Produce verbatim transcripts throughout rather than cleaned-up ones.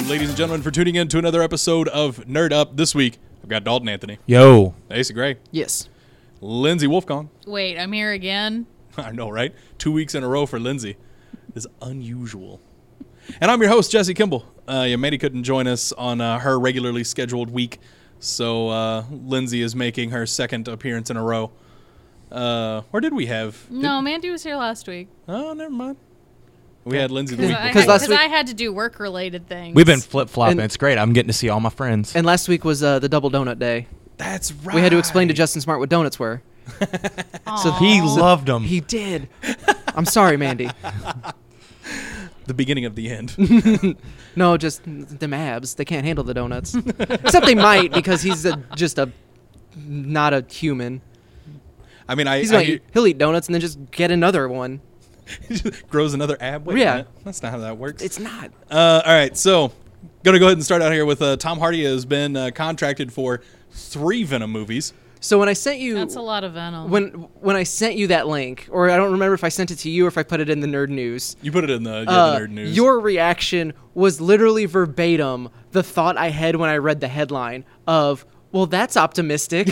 ladies and gentlemen, for tuning in to another episode of Nerd Up. This week, I've got Dalton Anthony. Yo. Asa Gray. Yes. Lindsay Wolfcon. Wait, I'm here again? I know, right? Two weeks in a row for Lindsay is unusual. And I'm your host, Jesse Kimball. Uh, yeah, Mandy couldn't join us on uh, her regularly scheduled week, so uh, Lindsay is making her second appearance in a row. Uh, or did we have? Did, No, Mandy was here last week. Oh, never mind. We had Lindsay the Because week I, before. last week- I had to do work-related things. We've been flip-flopping. And- It's great. I'm getting to see all my friends. And last week was uh, the double donut day. That's right. We had to explain to Justin Smart what donuts were. So he loved them. He did. I'm sorry, Mandy. the beginning of the end. No, just them abs. They can't handle the donuts. Except they might because he's a, just a not a human. I mean, I, He's I gonna eat, he'll eat donuts and then just get another one. grows another ab. Wait a Yeah. minute. That's not how that works. It's not. Uh, all right, so gonna go ahead and start out here with uh, Tom Hardy has been uh, contracted for three Venom movies. So when I sent you That's a lot of Venom. when when I sent you that link, or I don't remember if I sent it to you or if I put it in the Nerd News. You put it in the, yeah, uh, the nerd news. Your reaction was literally verbatim the thought I had when I read the headline of, well, that's optimistic.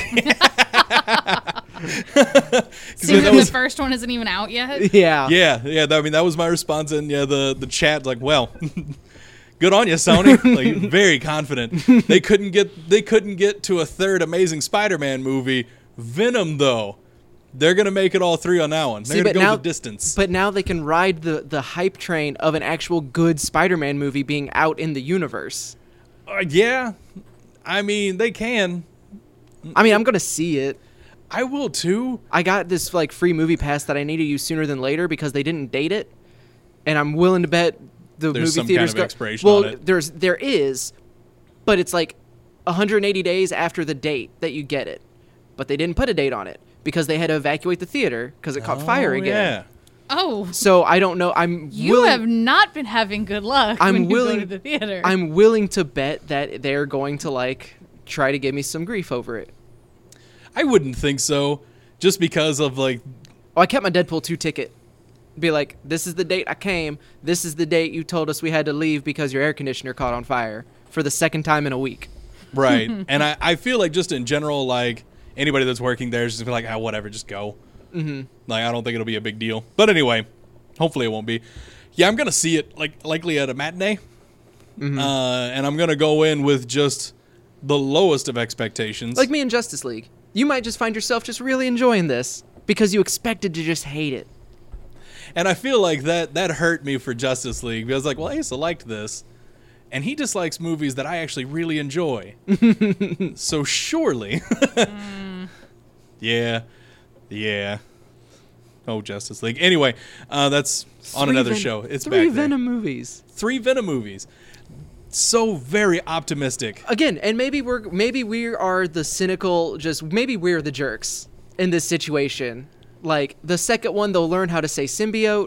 Seeing that that was- the first one isn't even out yet. yeah. yeah, yeah. That, I mean, that was my response, and yeah, the the chat like, well, good on you, Sony. Like, very confident. They couldn't get they couldn't get to a third Amazing Spider-Man movie. Venom, though, they're gonna make it all three on that one. They're See, gonna but go now- the distance. But now they can ride the, the hype train of an actual good Spider-Man movie being out in the universe. Uh, yeah, I mean, they can. I mean, I'm going to see it. I will too. I got this like free movie pass that I need to use sooner than later because they didn't date it, and I'm willing to bet the There's movie some kind theaters of go. expiration well, on it. there's there is, but it's like one hundred eighty days after the date that you get it, but they didn't put a date on it because they had to evacuate the theater because it caught fire Oh, again. Yeah. Oh, So I don't know. I'm you willing, have not been having good luck I'm when you willing- go to the theater. I'm willing to bet that they're going to like try to give me some grief over it. I wouldn't think so, just because of like. Oh, I kept my Deadpool two ticket. Be like, this is the date I came. This is the date you told us we had to leave because your air conditioner caught on fire for the second time in a week. Right. And I, I feel like just in general, like anybody that's working there is just gonna be like, ah, whatever, just go. Mm-hmm. Like, I don't think it'll be a big deal. But anyway, hopefully it won't be. Yeah, I'm gonna see it like likely at a matinee, Mm-hmm. uh, and I'm gonna go in with just the lowest of expectations. Like me in Justice League. You might just find yourself just really enjoying this because you expected to just hate it. And I feel like that that hurt me for Justice League because like, well, Asa liked this, and he dislikes movies that I actually really enjoy. So surely, mm. yeah, yeah. Oh, Justice League. Anyway, uh, that's on Three another Ven- show. It's three back there. Venom movies. Three Venom movies. So very optimistic. Again, and maybe we're maybe we are the cynical, just maybe we're the jerks in this situation. Like the second one, they'll learn how to say symbiote,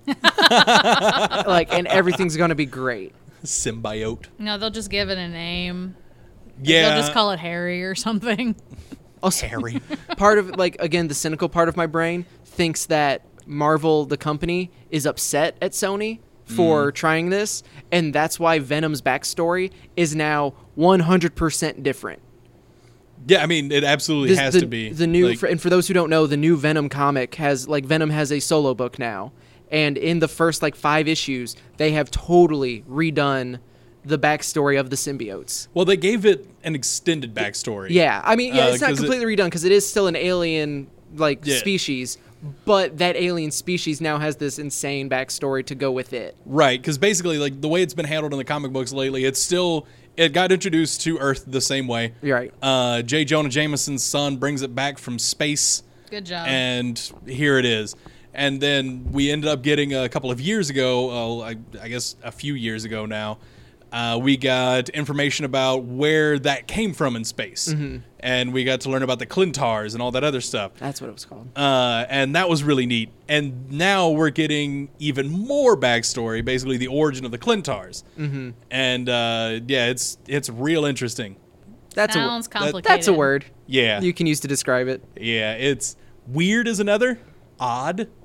like, and everything's gonna be great. Symbiote. No, they'll just give it a name. Yeah. They'll just call it Harry or something. Also, Harry. part of like again the cynical part of my brain thinks that Marvel the company is upset at Sony for trying this, and that's why Venom's backstory is now one hundred percent different. Yeah, I mean, it absolutely This- has the, to be. the new Like, for, and for those who don't know, the new Venom comic has like Venom has a solo book now, and in the first like five issues they have totally redone the backstory of the symbiotes. well, they gave it an extended backstory. Yeah, I mean, yeah, Uh, it's not 'cause it- completely redone because it is still an alien like Yeah. species, but that alien species now has this insane backstory to go with it. Right, because basically, like, the way it's been handled in the comic books lately, it's still, it got introduced to Earth the same way. You're right. Uh, J. Jonah Jameson's son brings it back from space, Good job. and here it is. And then we ended up getting a couple of years ago, uh, I, I guess a few years ago now, uh, we got information about where that came from in space. Mm-hmm. And we got to learn about the Clintars and all that other stuff. That's what it was called. Uh, and that was really neat. And now we're getting even more backstory, basically the origin of the Clintars. Mm-hmm. And uh, yeah, it's it's real interesting. That's Sounds a complicated. that's a word Yeah, you can use to describe it. yeah, it's weird is another, odd.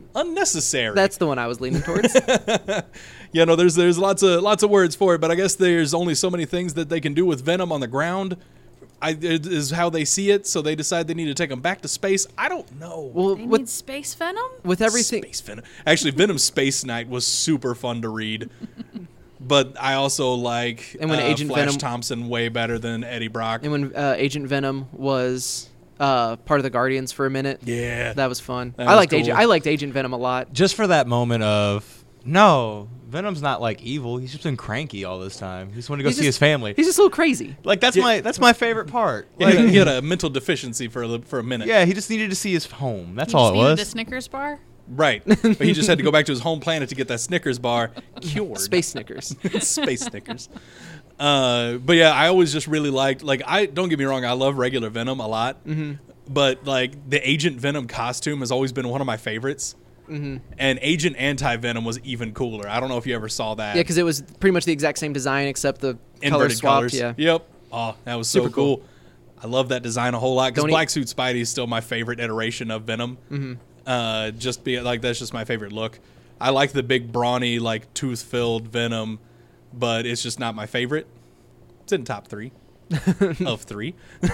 unnecessary. That's the one I was leaning towards. You know, there's there's lots of lots of words for it, but I guess there's only so many things that they can do with Venom on the ground. I, it is how they see it, so they decide they need to take him back to space. I don't know. Well, They with need space venom? with everything, Space Venom. Actually, Venom Space Knight was super fun to read. But I also like And when uh, Agent Flash Venom- Thompson way better than Eddie Brock. and when uh, Agent Venom was uh, part of the Guardians for a minute, Yeah. that was fun. That I was liked cool. Agent. I liked Agent Venom a lot. Just for that moment of, no, Venom's not like evil. He's just been cranky all this time. He just wanted to go He's see just- his family. He's just a little crazy. Like that's Yeah. my that's my favorite part. He Like, had, a, he had a mental deficiency for a, li- for a minute. yeah, he just needed to see his home. That's You all just it needed was. a Snickers bar? Right. But he just had to go back to his home planet to get that Snickers bar cured. Space Snickers. Space Snickers. Uh, but yeah, I always just really liked, like, I don't get me wrong, I love regular Venom a lot. Mm-hmm. But, like, the Agent Venom costume has always been one of my favorites. Mm-hmm. And Agent Anti-Venom was even cooler. I don't know if you ever saw that. Yeah, because it was pretty much the exact same design except the color Inverted swapped. colors. Yeah. Yep. Oh, that was so Super cool. cool. I love that design a whole lot because Don't e- Black Suit Spidey is still my favorite iteration of Venom. Mm-hmm. Uh, just be like that's just my favorite look. I like the big brawny like tooth-filled Venom, but it's just not my favorite. It's in top three of three.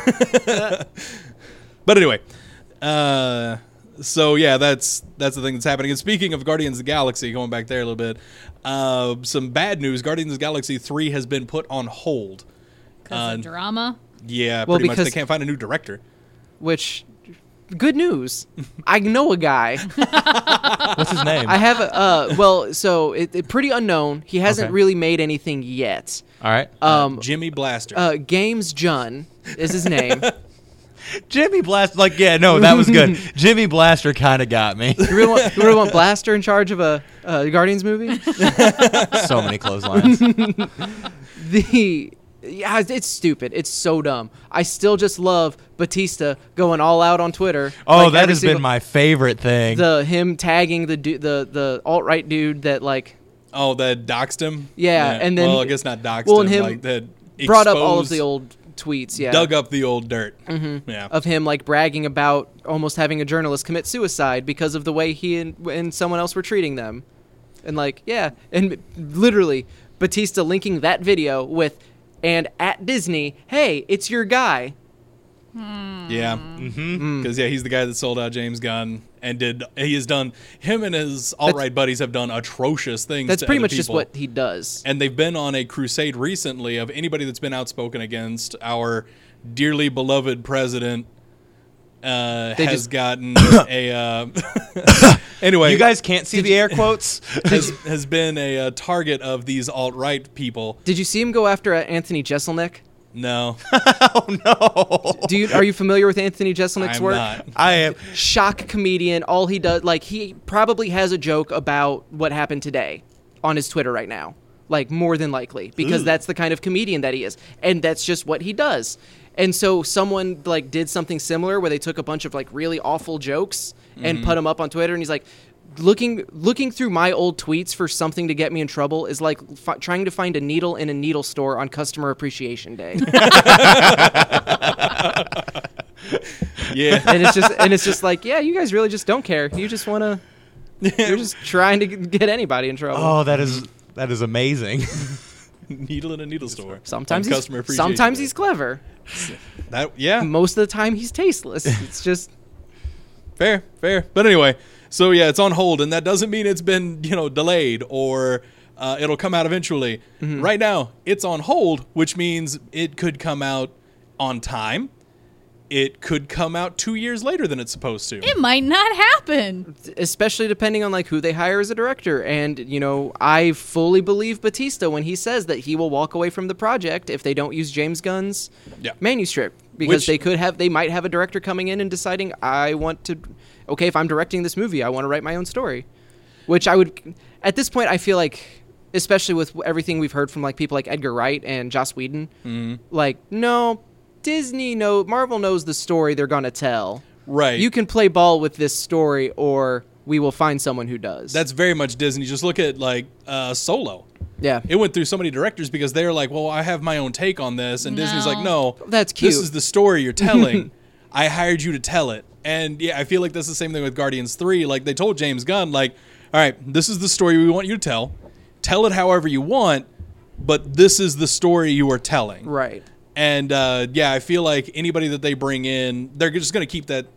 But anyway, uh, so yeah, that's that's the thing that's happening. And speaking of Guardians of the Galaxy, going back there a little bit, uh, some bad news: Guardians of the Galaxy three has been put on hold. Because Uh, of drama? Yeah, Well, pretty much. They because- can't find a new director. Which, good news. I know a guy. What's his name? I have a, uh, well, so it, it pretty unknown. He hasn't Okay. really made anything yet. all right. Um, Jimmy Blaster. uh, Games Jun is his name. Jimmy Blaster. Like, yeah, no, that was good. Jimmy Blaster kind of got me. You really, want, you really want Blaster in charge of a uh, Guardians movie? So many clotheslines. The yeah, it's stupid. It's so dumb. I still just love Batista going all out on Twitter. Oh, Like, that every has single- been my favorite thing. the him tagging the du- the the alt right dude that like oh, that doxed him. Yeah, and then- well, I guess not doxed well, him. and him like that brought up all of exposed- the old tweets. Yeah, dug up the old dirt. Mm-hmm. Yeah. of him like bragging about almost having a journalist commit suicide because of the way he and, and someone else were treating them, and like yeah, and literally Batista linking that video with and at Disney, hey, it's your guy. Yeah. Mm. Because yeah, he's the guy that sold out James Gunn and did. He has done. Him and his alt right buddies have done atrocious things. That's to pretty other much just people. what he does. And they've been on a crusade recently of anybody that's been outspoken against our dearly beloved president. Uh, They has just- gotten a. Uh, anyway, You guys can't see the air quotes? has, has been a, uh target of these alt right people. Did you see him go after uh, Anthony Jeselnik? No, Oh, no. Do you are you familiar with Anthony Jeselnik's I'm work? not. I am. Shock comedian. All he does, like, he probably has a joke about what happened today on his Twitter right now. Like, more than likely, because Ooh. that's the kind of comedian that he is, and that's just what he does. And so someone like did something similar where they took a bunch of like really awful jokes and put them up on Twitter, and he's like, looking looking through my old tweets for something to get me in trouble is like f- trying to find a needle in a needle store on Customer Appreciation Day. Yeah, and it's just and it's just like, yeah, you guys really just don't care. You just want to. You're just trying to g- get anybody in trouble. Oh, that is that is amazing. needle in a needle store. sometimes On he's, customer appreciation sometimes day. he's clever. that. Yeah, Most of the time he's tasteless. It's just fair, fair. But anyway, so yeah, it's on hold, and that doesn't mean it's been you know delayed or uh, it'll come out eventually. Mm-hmm. Right now, it's on hold, which means it could come out on time. It could come out two years later than it's supposed to. It might not happen. especially depending on like who they hire as a director. And you know, I fully believe Batista when he says that he will walk away from the project if they don't use James Gunn's Yeah. manuscript, because Which- they could have they might have a director coming in and deciding, I want to okay, if I'm directing this movie, I want to write my own story. Which I would at this point I feel like, especially with everything we've heard from like people like Edgar Wright and Joss Whedon, Mm-hmm. like no, Disney know Marvel knows the story they're gonna tell. Right. You can play ball with this story, or we will find someone who does. That's very much Disney. Just look at like uh, Solo. yeah. It went through so many directors because they're like, well, I have my own take on this. And Disney's like, no, No. That's cute. This is the story you're telling. I hired you to tell it. And yeah, I feel like that's the same thing with Guardians three. Like they told James Gunn, like, all right, this is the story we want you to tell. Tell it however you want, but this is the story you are telling. Right. And uh, yeah, I feel like anybody that they bring in, they're just going to keep that.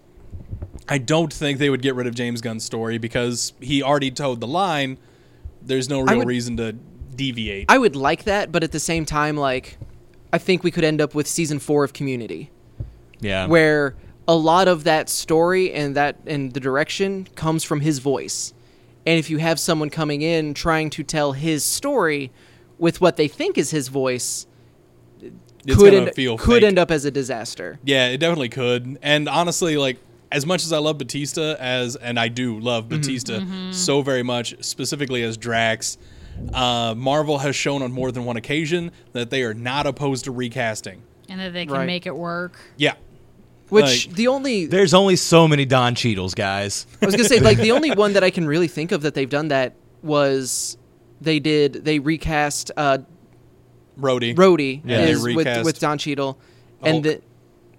I don't think they would get rid of James Gunn's story because he already towed the line. There's no real would, reason to deviate. I would like that, but at the same time, like, I think we could end up with season four of Community. Yeah. Where a lot of that story and that and the direction comes from his voice. And if you have someone coming in trying to tell his story with what they think is his voice, It's could gonna end, feel could fake. end up as a disaster. Yeah, it definitely could. And honestly, like, as much as I love Batista as, and I do love Batista so very much, specifically as Drax, uh, Marvel has shown on more than one occasion that they are not opposed to recasting. And that they can Right. make it work. Yeah. Which Like- the only There's only so many Don Cheadles, guys. I was gonna say, like, the only one that I can really think of that they've done that was they did they recast uh, Rhodey. Rhodey Yeah. is They with recast with Don Cheadle, Hulk. and the,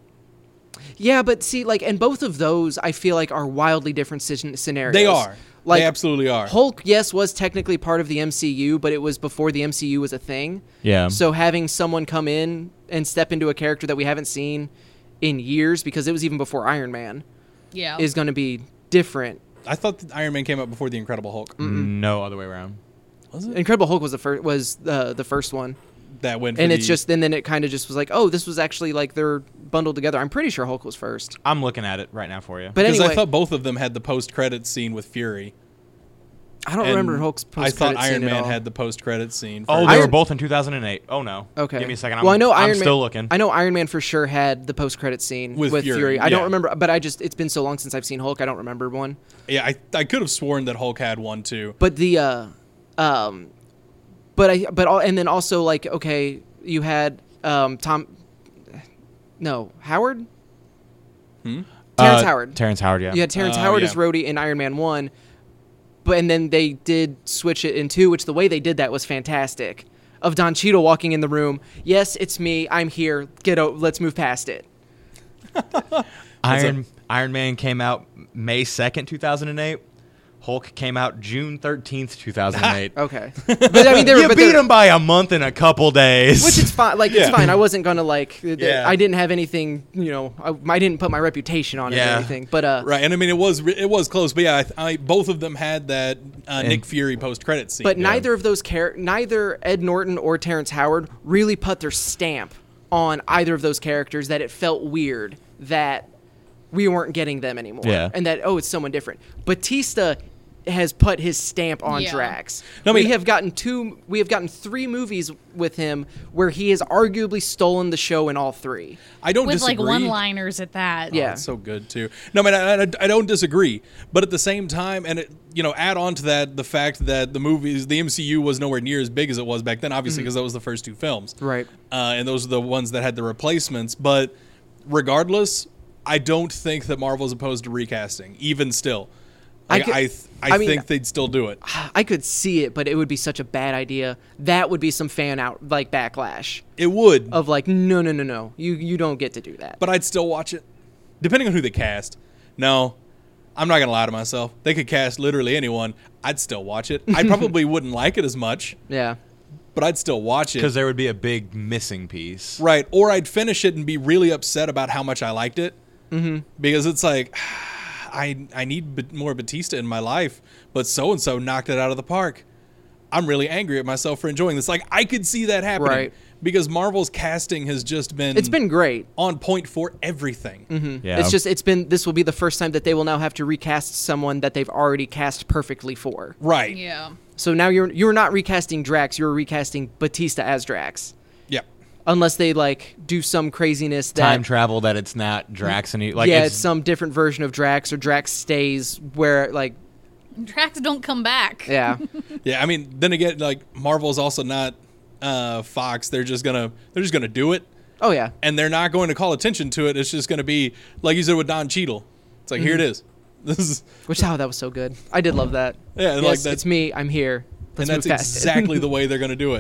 yeah, but see, like, and both of those I feel like are wildly different scen- scenarios. They are. Like, they absolutely are. Hulk, yes, was technically part of the M C U, but it was before the M C U was a thing. Yeah. So having someone come in and step into a character that we haven't seen in years, because it was even before Iron Man, Yeah. is going to be different. I thought that Iron Man came out before the Incredible Hulk. No other way around. Was it? Incredible Hulk was the first was uh, the first one, That went for and the, it's just and then it kind of just was like, oh, this was actually like they're bundled together. I'm pretty sure Hulk was first, I'm looking at it right now for you. but because anyway, I thought both of them had the post-credit scene with Fury. I don't And remember Hulk's I post thought Iron Man had the post-credit scene. oh, first. they Iron- were both in two thousand eight. Oh, no. Okay, Give me a second. I'm, well, I know I'm Iron still Man, looking. I know Iron Man for sure had the post credit scene With with, Fury, Fury. I yeah. don't remember, but I just it's been so long since I've seen Hulk. I don't remember one. Yeah, I I could have sworn that Hulk had one too. But the uh, um, but I but all and then also like okay, you had um Tom, no Howard, Hmm? Terrence Uh, Howard. Terrence Howard, yeah. You had Terrence Oh, Howard yeah. as Rhodey in Iron Man one, but and then they did switch it in two, which the way they did that was fantastic. Of Don Cheadle walking in the room, yes, it's me, I'm here. Get o- let's move past it. Iron Iron Man came out May second, two thousand eight. Hulk came out June thirteenth, two thousand eight. Okay, but I mean, they were You but beat they're- him by a month and a couple days. which is fine. Like Yeah. it's fine. I wasn't gonna like. Yeah. I didn't have anything. You know, I, I didn't put my reputation on it Yeah. or anything. But uh, Right, and I mean it was it was close, but yeah, I, I both of them had that uh, Nick And- Fury post-credit scene. but neither of those char- neither Ed Norton or Terrence Howard really put their stamp on either of those characters. That it felt weird that we weren't getting them anymore. Yeah. And that oh, it's someone different. Batista has put his stamp on Yeah. Drax. No, I mean- we have gotten two. We have gotten three movies with him where he has arguably stolen the show in all three. I don't With disagree. like one-liners at that. Yeah. It's so good too. No, I mean, I, I, I don't disagree, but at the same time, and it, you know, add on to that the fact that the movies, the M C U was nowhere near as big as it was back then, obviously because that was the first two films, Right. Uh, and those are the ones that had the replacements. But regardless, I don't think that Marvel's opposed to recasting, even still. I Like, could- I, th- I, I mean- think they'd still do it. I could see it, but it would be such a bad idea. That would be some fan out like backlash It would, of like, no, no, no, no, you you don't get to do that. but I'd still watch it, depending on who they cast. No, I'm not gonna lie to myself. They could cast literally anyone. I'd still watch it. I probably wouldn't like it as much, yeah, but I'd still watch it. because there would be a big missing piece. Right. Or I'd finish it and be really upset about how much I liked it. Mm-hmm. Because it's like, I I need b- more Batista in my life, but so and so knocked it out of the park. I'm really angry at myself for enjoying this. Like, I could see that happening. Right. Because Marvel's casting has just been it's been great. on point for everything. Yeah. It's just it's been this will be the first time that they will now have to recast someone that they've already cast perfectly for. Right. Yeah. So now you're you're not recasting Drax, you're recasting Batista as Drax. Yeah. Unless they like do some craziness that time travel that it's not Drax and he, like yeah, it's, it's some different version of Drax or Drax stays where like Drax don't come back. yeah. Yeah. I mean, then again, like, Marvel's also not uh, Fox. They're just gonna they're just gonna do it. Oh yeah. And they're not going to call attention to it. It's just going to be like you said with Don Cheadle. It's like, here it is. This is, Which oh that was so good. I did love that. Yeah, and yes, like that- it's me. I'm here. Let's and that's move past exactly it. the way they're going to do it.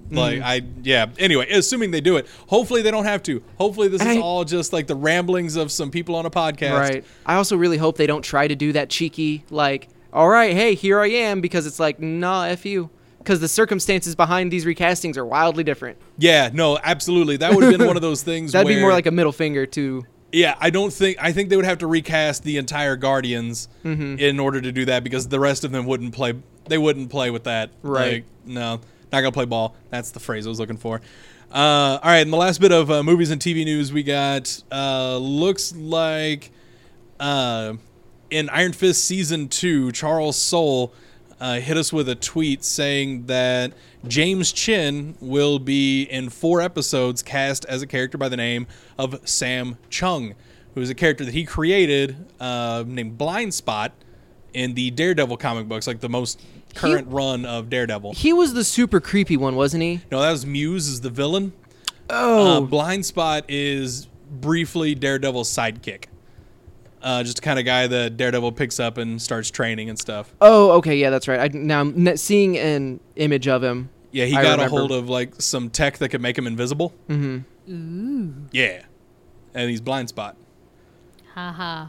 Like I, yeah. Anyway, assuming they do it, hopefully they don't have to. Hopefully this And is I- all just like the ramblings of some people on a podcast. Right. I also really hope they don't try to do that cheeky, like, all right, hey, here I am, because it's like, nah, F you. Because the circumstances behind these recastings are wildly different. Yeah, no, absolutely. That would have been one of those things. That'd where, be more like a middle finger to. Yeah, I don't think. I think they would have to recast the entire Guardians Mm-hmm. in order to do that because the rest of them wouldn't play. They wouldn't play with that. Right. Like, no, not gonna play ball. That's the phrase I was looking for. Uh, all right, and the last bit of uh, movies and T V news we got uh, looks like uh, in Iron Fist season two, Charles Soule uh, hit us with a tweet saying that James Chin will be in four episodes cast as a character by the name of Sam Chung, who is a character that he created uh, named Blind Spot in the Daredevil comic books, like the most current run of Daredevil. He was the super creepy one, wasn't he? No, that was Muse is the villain. Oh. Uh, Blind Spot is briefly Daredevil's sidekick. Uh, just the kind of guy that Daredevil picks up and starts training and stuff. Oh, okay, yeah, that's right. I, now I'm n- seeing an image of him. Yeah, he I got remember. a hold of like some tech that could make him invisible. Mm-hmm. Ooh. Yeah, and he's Blind Spot. Haha.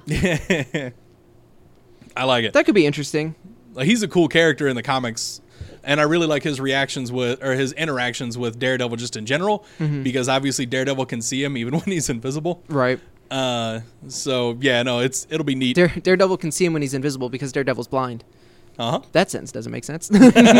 I like it. That could be interesting. Like, he's a cool character in the comics, and I really like his reactions with or his interactions with Daredevil just in general, Mm-hmm. because obviously Daredevil can see him even when he's invisible. Right. Uh, so yeah, no, it's it'll be neat. Dare, Daredevil can see him when he's invisible because Daredevil's blind. Uh huh. That sentence doesn't make sense.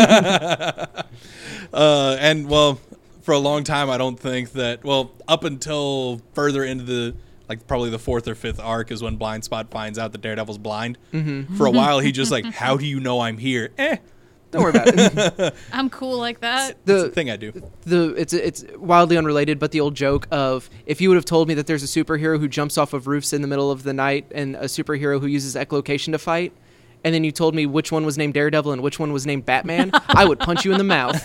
Uh, and well, for a long time, I don't think that. Well, up until further into the like probably the fourth or fifth arc is when Blind Spot finds out that Daredevil's blind. Mm-hmm. For a while, he just like, how do you know I'm here? Eh, Don't worry about it. I'm cool like that. it's a The thing I do. the it's it's wildly unrelated, but the old joke of if you would have told me that there's a superhero who jumps off of roofs in the middle of the night and a superhero who uses echolocation to fight, and then you told me which one was named Daredevil and which one was named Batman, I would punch you in the mouth.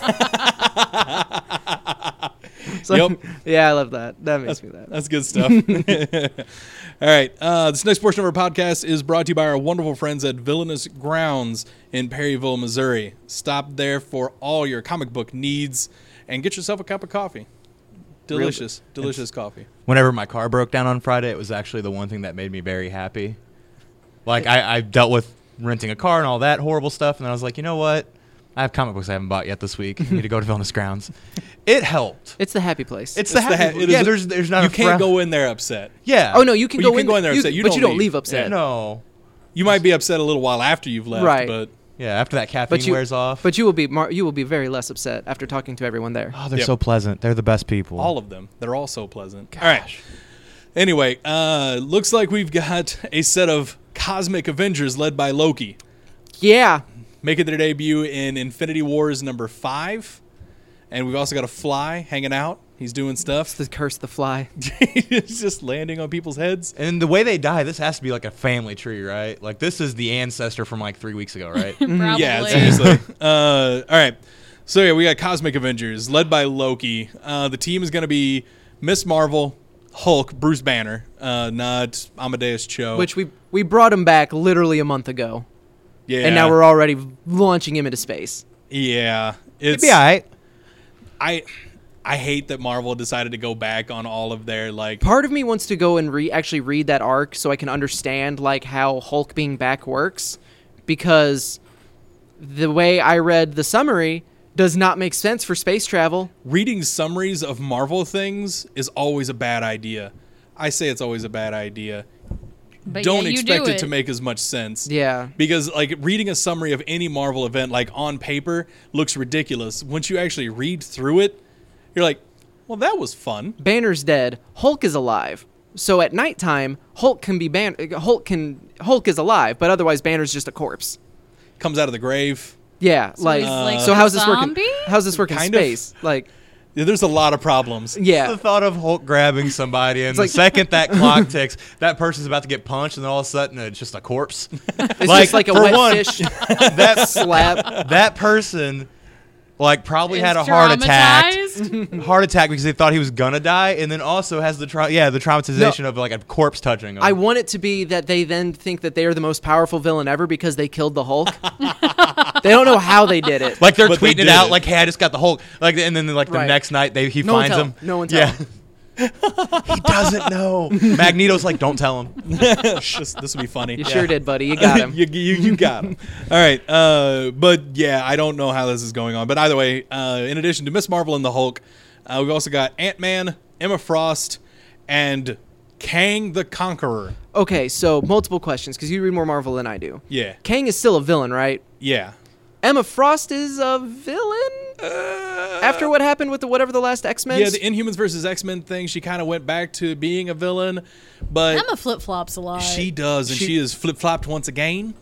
So, Yep. Yeah, I love that. That makes That's, me laugh. that's good stuff. All right. Uh, this next portion of our podcast is brought to you by our wonderful friends at Villainous Grounds in Perryville, Missouri. Stop there for all your comic book needs and get yourself a cup of coffee. Delicious, delicious coffee. Whenever my car broke down on Friday, it was actually the one thing that made me very happy. Like, I, I dealt with renting a car and all that horrible stuff, and then I was like, you know what? I have comic books I haven't bought yet this week. I need to go to Villainous Grounds. It helped. It's the happy place. It's, It's the the happy. ha- it yeah, is- there's there's not You a can't frown- go in there upset. Yeah. oh no, you can Well, go you in. can go in there upset. You but don't you don't leave. leave upset. Yeah. No. You might be upset a little while after you've left, Right. but Yeah, after that caffeine But you wears off. But you will be mar- you will be very less upset after talking to everyone there. oh, they're Yep. so pleasant. They're the best people. all of them, they're all so pleasant. All right. Anyway, uh, looks like we've got a set of cosmic Avengers led by Loki Yeah. making their debut in Infinity Wars number five. And we've also got a Fly hanging out. He's doing stuff. The curse of the fly. He's just landing on people's heads. And the way they die, this has to be like a family tree, right? Like, this is the ancestor from like three weeks ago, right? Probably. Yeah, seriously. uh, all right. So, yeah, we got Cosmic Avengers led by Loki. Uh, the team is going to be Miss Marvel, Hulk, Bruce Banner, uh, not Amadeus Cho. Which we we brought him back literally a month ago, yeah. and now we're already launching him into space. Yeah. It'd It's, be all right. I, I hate that Marvel decided to go back on all of their, like, Part of me wants to go and re- actually read that arc so I can understand like how Hulk being back works, because the way I read the summary does not make sense for space travel. reading summaries of Marvel things is always a bad idea. I say it's always a bad idea. But Don't yeah, you expect do it to make as much sense. Yeah. Because like reading a summary of any Marvel event like on paper looks ridiculous. Once you actually read through it, you're like, well, that was fun. Banner's dead. Hulk is alive. So at nighttime, Hulk can be ban- Hulk can Hulk is alive, but otherwise Banner's just a corpse. Comes out of the grave. Yeah, like, he's like so a how's this working? zombie? How's this working in Kind of. space? Like, Yeah, there's a lot of problems. yeah. The thought of Hulk grabbing somebody, and like- the second that clock ticks, that person's about to get punched, and then all of a sudden it's just a corpse. It's Like, just like a for wet one- fish that slap. that person, like, probably Is had a heart attack. traumatized. Heart attack because they thought he was gonna die, and then also has the tra- yeah the traumatization of like a corpse touching him. I want it to be that they then think that they are the most powerful villain ever because they killed the Hulk. They don't know how they did it. Like they're But they tweeting it did out it. like, "Hey, I just got the Hulk." Like, and then like the Right. next night, they he No one finds tell him. him. No one tell yeah. him. He doesn't know. Magneto's like, "Don't tell him." this this will be funny. You sure did, buddy. You got him. you, you, you got him. All right. Uh, but yeah, I don't know how this is going on. But either way, uh, in addition to Miss Marvel and the Hulk, uh, we've also got Ant-Man, Emma Frost, and Kang the Conqueror. Okay, so multiple questions because you read more Marvel than I do. Yeah. Kang is still a villain, right? Yeah. Emma Frost is a villain Uh, after what happened with the whatever the last X-Men. Yeah, the Inhumans versus X-Men thing, she kind of went back to being a villain. But Emma flip flops a lot. she does, and She- she, is flip-flopped once again.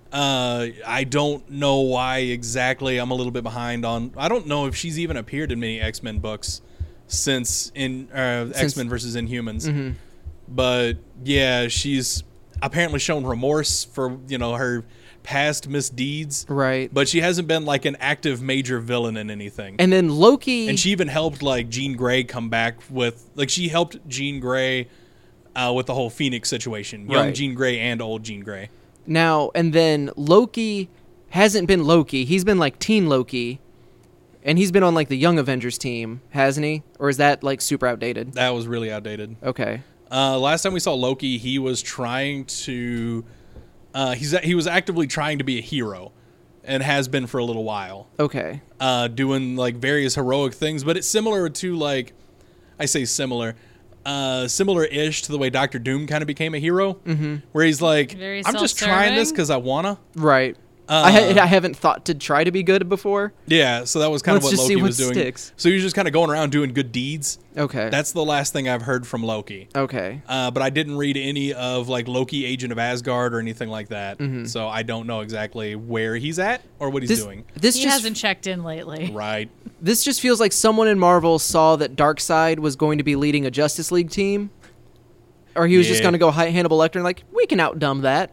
Uh, I don't know why exactly. I'm a little bit behind on. I don't know if she's even appeared in many X-Men books since in uh, X-Men versus Inhumans. Mm-hmm. But yeah, she's apparently shown remorse for you know her past misdeeds. Right. But she hasn't been like an active major villain in anything. And then Loki. And she even helped like Jean Grey come back with like she helped Jean Grey uh, with the whole Phoenix situation, young Right. Jean Grey and old Jean Grey. Now, and then Loki hasn't been Loki. He's been like Teen Loki. And he's been on like the Young Avengers team, hasn't he? Or is that like super outdated? That was really outdated. Okay. Uh, last time we saw Loki, he was trying to uh, he's he was actively trying to be a hero, and has been for a little while, Okay. uh, doing like various heroic things. But it's similar to like I say similar. Uh, similar-ish to the way Doctor Doom kind of became a hero, mm-hmm. where he's like, Very "I'm just trying this self-serving. because I wanna." Right. Uh, I, ha- I haven't thought to try to be good before. Yeah, so that was kind Let's of what just see Loki what was doing. sticks. So he was just kind of going around doing good deeds. Okay. That's the last thing I've heard from Loki. okay. Uh, but I didn't read any of like Loki, Agent of Asgard, or anything like that. Mm-hmm. So I don't know exactly where he's at or what he's This doing. this he just hasn't checked in lately. Right. this just feels like someone in Marvel saw that Darkseid was going to be leading a Justice League team, or he was just Yeah. going to go hi- Hannibal Lecter and like we can outdumb that.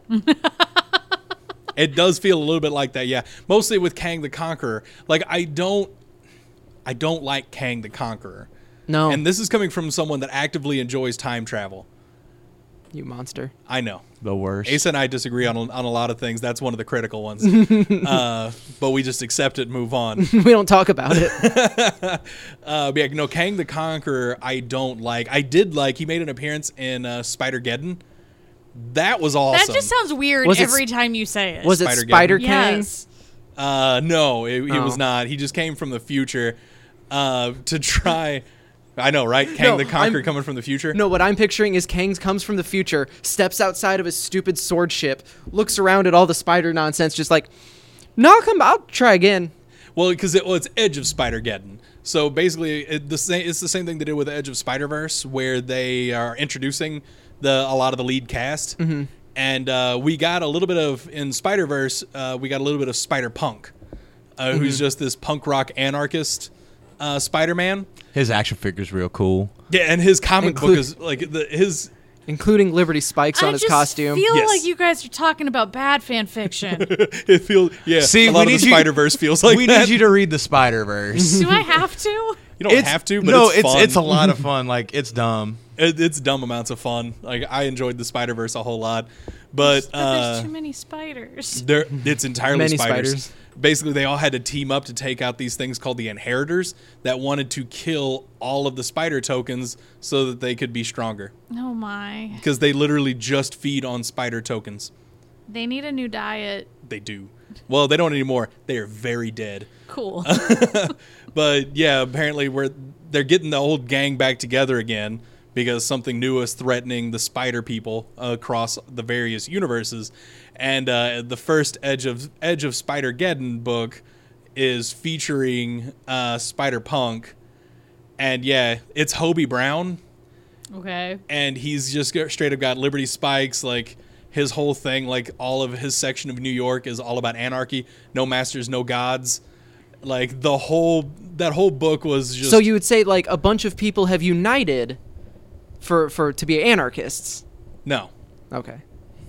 It does feel a little bit like that, yeah. Mostly with Kang the Conqueror. Like I don't, I don't like Kang the Conqueror. No, And this is coming from someone that actively enjoys time travel. you monster. I know. The worst. Asa and I disagree on a, on a lot of things. That's one of the critical ones. uh, but we just accept it and move on. We don't talk about it. Uh, but yeah, no, Kang the Conqueror, I don't like. I did like. He made an appearance in uh, Spider-Geddon. That was awesome. That just sounds weird Was it every sp- time you say it. Was it Spider-Geddon. Spider Kang? Yes. uh, no, it, it Oh. was not. He just came from the future uh, to try. I know, right? Kang No, the Conqueror I'm- coming from the future. No, what I'm picturing is Kang comes from the future, steps outside of his stupid sword ship, looks around at all the spider nonsense, just like, no, come, I'll try again. Well, because it, well, it's Edge of Spider-Geddon. So basically, it, the same. It's the same thing they did with Edge of Spider-Verse, where they are introducing the a lot of the lead cast, Mm-hmm. and uh, we got a little bit of in Spider-Verse. Uh, we got a little bit of Spider-Punk, uh, Mm-hmm. who's just this punk rock anarchist uh, Spider-Man. His action figure's real cool. Yeah, and his comic Include- book is like the, his. Including Liberty Spikes I on his just costume. feel Yes. like you guys are talking about bad fan fiction. It feels yeah. See, a we lot of need the you- Spider-Verse feels like we that. need you to read the Spider Verse. Do I have to? You don't have to, but no, it's fun. it's a lot of fun. Like it's dumb. It, it's dumb amounts of fun. Like I enjoyed the Spider-Verse a whole lot, but But uh, there's too many spiders. There, it's entirely Many spiders. spiders. Basically, they all had to team up to take out these things called the Inheritors that wanted to kill all of the spider tokens so that they could be stronger. Oh my. Because they literally just feed on spider tokens. They need a new diet. They do. Well, they don't anymore. They are very dead. Cool. But yeah, apparently we're they're getting the old gang back together again because something new is threatening the spider people across the various universes. And uh, the first Edge of Edge of Spider-Geddon book is featuring uh, Spider-Punk. And yeah, it's Hobie Brown. Okay. And he's just got- straight up got Liberty Spikes. Like his whole thing, like all of his section of New York is all about anarchy. No masters, no gods. Like the whole that whole book was just So you would say like a bunch of people have united for for to be anarchists. no. Okay.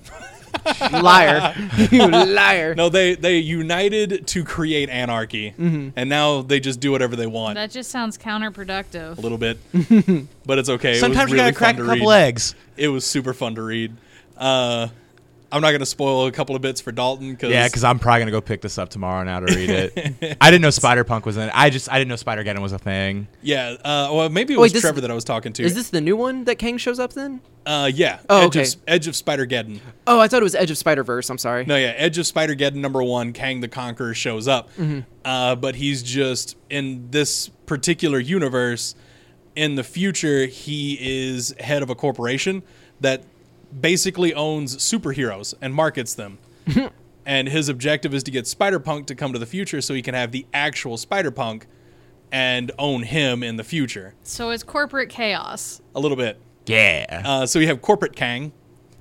Liar. You liar. No, they they united to create anarchy, and now they just do whatever they want. That just sounds counterproductive. a little bit, but it's okay. Sometimes it was you really gotta crack fun a to couple read. eggs. It was super fun to read. Uh, I'm not going to spoil a couple of bits for Dalton. Cause Yeah, because I'm probably gonna go pick this up tomorrow now to read it. I didn't know Spider Punk was in it. I just I didn't know Spider Geddon was a thing. Yeah, uh, well, maybe it Wait, was this- Trevor that I was talking to. Is this the new one that Kang shows up then? Uh, yeah. Oh, Edge okay. Of, Edge of Spider-Geddon. Oh, I thought it was Edge of Spider-Verse. I'm sorry. No, yeah. Edge of Spider-Geddon number one, Kang the Conqueror shows up. Mm-hmm. Uh, but he's just, in this particular universe, in the future, he is head of a corporation that basically owns superheroes and markets them. And his objective is to get Spider-Punk to come to the future so he can have the actual Spider-Punk and own him in the future. So it's corporate chaos. A little bit. Yeah. Uh, so we have Corporate Kang.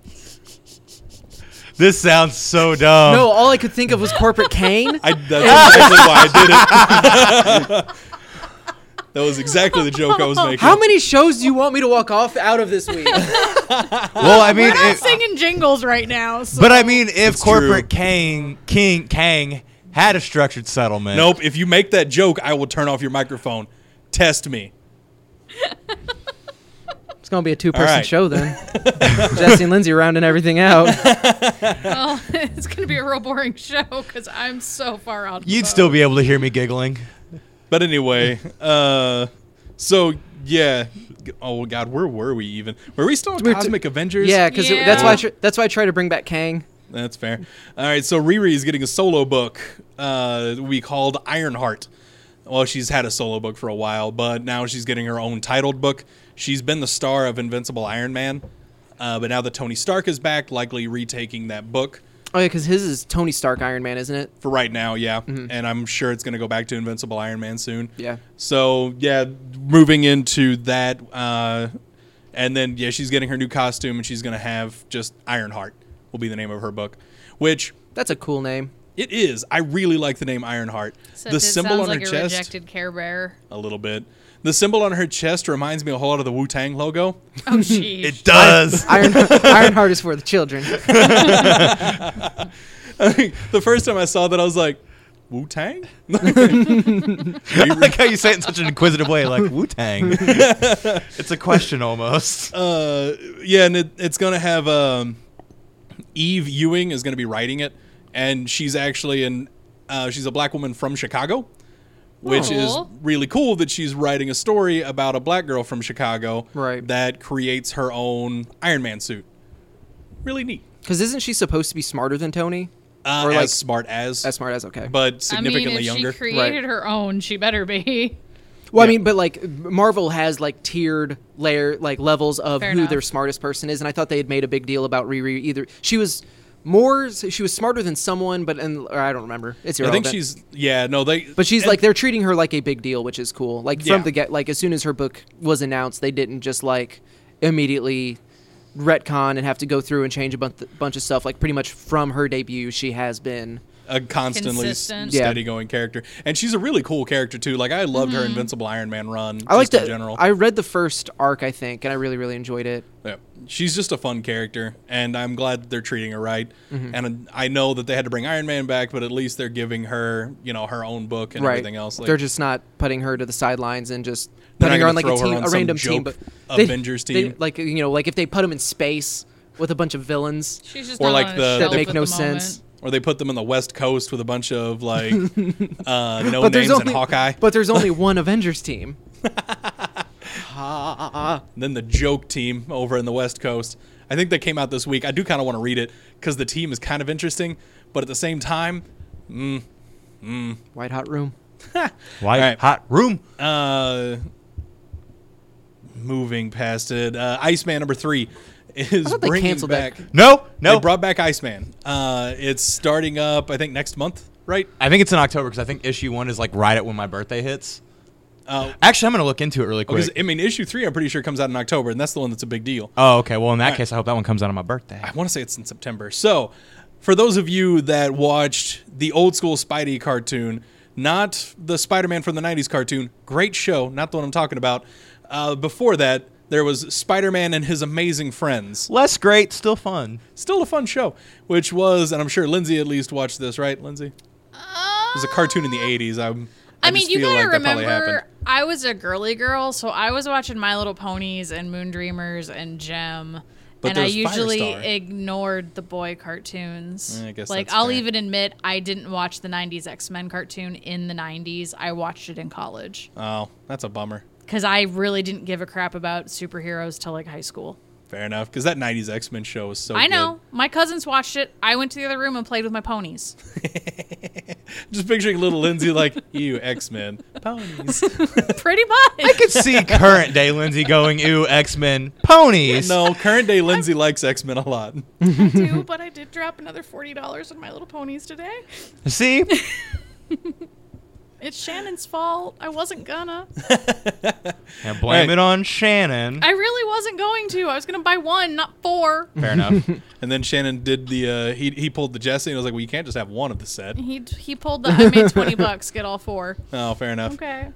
This sounds so dumb. No, all I could think of was Corporate Kane. I, that's exactly why I did it. That was exactly the joke I was making. How many shows do you want me to walk off out of this week? Well, I mean, We're not it- singing jingles right now. So. but I mean, if It's corporate true. Kang King Kang had a structured settlement, Nope. If you make that joke, I will turn off your microphone. Test me. It's gonna be a two-person All right. show then. Jesse and Lindsay rounding everything out. well, it's going to be a real boring show because I'm so far out. Of the you'd boat. still be able to hear me giggling. But anyway, uh, so yeah. Oh God, where were we even? Were we still on We were t- Cosmic Avengers? Yeah, because Yeah. that's why I tr- that's why I try to bring back Kang. That's fair. All right, so Riri is getting a solo book uh, we called Ironheart. Well, she's had a solo book for a while, but now she's getting her own titled book. She's been the star of Invincible Iron Man, uh, but now that Tony Stark is back, likely retaking that book. Oh yeah, because his is Tony Stark Iron Man, isn't it? For right now, yeah. And I'm sure it's going to go back to Invincible Iron Man soon. Yeah. So, yeah, moving into that. Uh, and then, yeah, she's getting her new costume, and she's going to have just Ironheart will be the name of her book, which That's a cool name. it is. I really like the name Ironheart. Except The it symbol sounds on like her a chest, rejected Care Bear. a little bit. The symbol on her chest reminds me a whole lot of the Wu-Tang logo. Oh, jeez. It does. Iron Ironheart is for the children. The first time I saw that, I was like, Wu-Tang? I like how you say it in such an inquisitive way, like Wu Tang. It's a question almost. Uh, yeah, and it, it's going to have um, Eve Ewing is going to be writing it, and she's actually an uh, she's a black woman from Chicago, which is Cool. really cool that she's writing a story about a black girl from Chicago Right. that creates her own Iron Man suit. Really neat. Because isn't she supposed to be smarter than Tony? Uh, Or, as like, smart as, As smart as okay. but significantly I mean, if younger. she created her own, she better be. Well, I Yeah. mean, but like Marvel has like tiered layer like levels of Fair who enough. their smartest person is, and I thought they had made a big deal about Riri. Either she was more, she was smarter than someone, but and or I don't remember. It's I irrelevant. think she's yeah no they But she's and- like they're treating her like a big deal, which is cool. Like Yeah. from the get, like as soon as her book was announced, they didn't just like immediately retcon and have to go through and change a bunch bunch of stuff. Like pretty much from her debut, she has been. a constantly s- Consistent. Yeah. steady going character, and she's a really cool character too. Like I loved her Invincible Iron Man run. I liked just it. in general. I read the first arc, I think, and I really really enjoyed it. Yeah. She's just a fun character, and I'm glad that they're treating her right. Mm-hmm. And I know that they had to bring Iron Man back, but at least they're giving her, you know, her own book and right. everything else. Like, They're just not putting her to the sidelines and just They're putting not her on gonna like a throw her team, on a some random team. joke But Avengers they, team. like you know, like if they put them in space with a bunch of villains She's just Or not like on a the- that shelf make at no the sense. or they put them on the West Coast with a bunch of like uh, no But there's names only and Hawkeye. but there's only one Avengers team. Then the joke team over in the West Coast. I think that came out this week. I do kind of want to read it because the team is kind of interesting, but at the same time, White Hot Room. White right. hot room. uh, moving past it, uh, Iceman number three is thought they bringing canceled back. that. No, They no. brought back Iceman. Uh, it's starting up, I think, next month, right? I think it's in October because I think issue one is like right at when my birthday hits. Uh, Actually, I'm gonna look into it really quick. because I mean, issue three, I'm pretty sure comes out in October, and that's the one that's a big deal. Oh, okay. Well, in that Alright. case, I hope that one comes out on my birthday. I want to say it's in September. So, for those of you that watched the old school Spidey cartoon, not the Spider-Man from the nineties cartoon, great show, not the one I'm talking about. Uh, before that, there was Spider-Man and His Amazing Friends. Less great, still fun. Still a fun show, which was, and I'm sure Lindsay at least watched this, right, Lindsay? It was a cartoon in the eighties. I'm, I, I mean, just you feel gotta like that probably remember, happened. I was a girly girl, so I was watching My Little Ponies and Moon Dreamers and Gem, But and I there's usually Firestar. ignored the boy cartoons. I guess like that's I'll fair. even admit I didn't watch the nineties X-Men cartoon in the nineties. I watched it in college Oh, that's a bummer. because I really didn't give a crap about superheroes till like high school. Fair enough, because that nineties X-Men show was so I good. know. My cousins watched it. I went to the other room and played with my ponies. Just picturing little Lindsay like, you X-Men ponies. Pretty much. I could see current day Lindsay going, "Ooh, X-Men ponies." No, current day Lindsay likes X-Men a lot. I do, but I did drop another forty dollars on My Little Ponies today. See, It's Shannon's fault. I wasn't gonna. and blame Hey. it on Shannon. I really wasn't going to. I was going to buy one, not four. Fair enough. And then Shannon did the uh, he he pulled the Jesse and was like, well, you can't just have one of the set. He he pulled the I made twenty bucks, get all four. Oh, fair enough. Okay.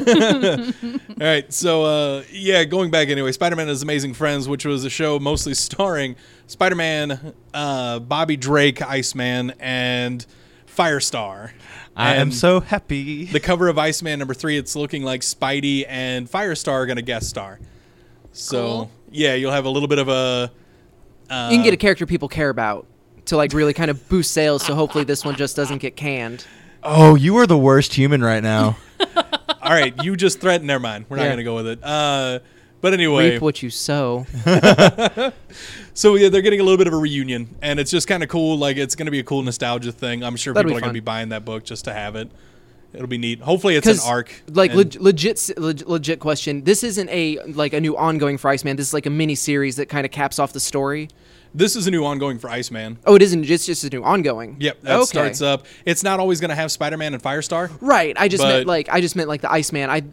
All right, so uh, yeah, going back anyway, Spider-Man and His Amazing Friends, which was a show mostly starring Spider-Man, uh, Bobby Drake, Iceman, and Firestar. I am And so happy. the cover of Iceman number three, it's looking like Spidey and Firestar are going to guest star. So Cool. yeah, you'll have a little bit of a. Uh, You can get a character people care about to like really kind of boost sales. So hopefully this one just doesn't get canned. Oh, you are the worst human right now. all right, you just threatened. Never mind. We're not Yeah. going to go with it. Uh, but anyway, Reap what you sow. so yeah, they're getting a little bit of a reunion, and it's just kind of cool. Like it's going to be a cool nostalgia thing. I'm sure That'll people be are going to fun. be buying that book just to have it. It'll be neat. Hopefully, it's an 'Cause, arc. Like and leg- legit, leg- legit question. This isn't a like a new ongoing for Iceman. This is like a mini series that kind of caps off the story. this is a new ongoing for Iceman. Oh, it isn't. It's just a new ongoing. Yep, that okay. starts up. It's not always going to have Spider-Man and Firestar. Right. I just But- meant like I just meant like the Iceman. I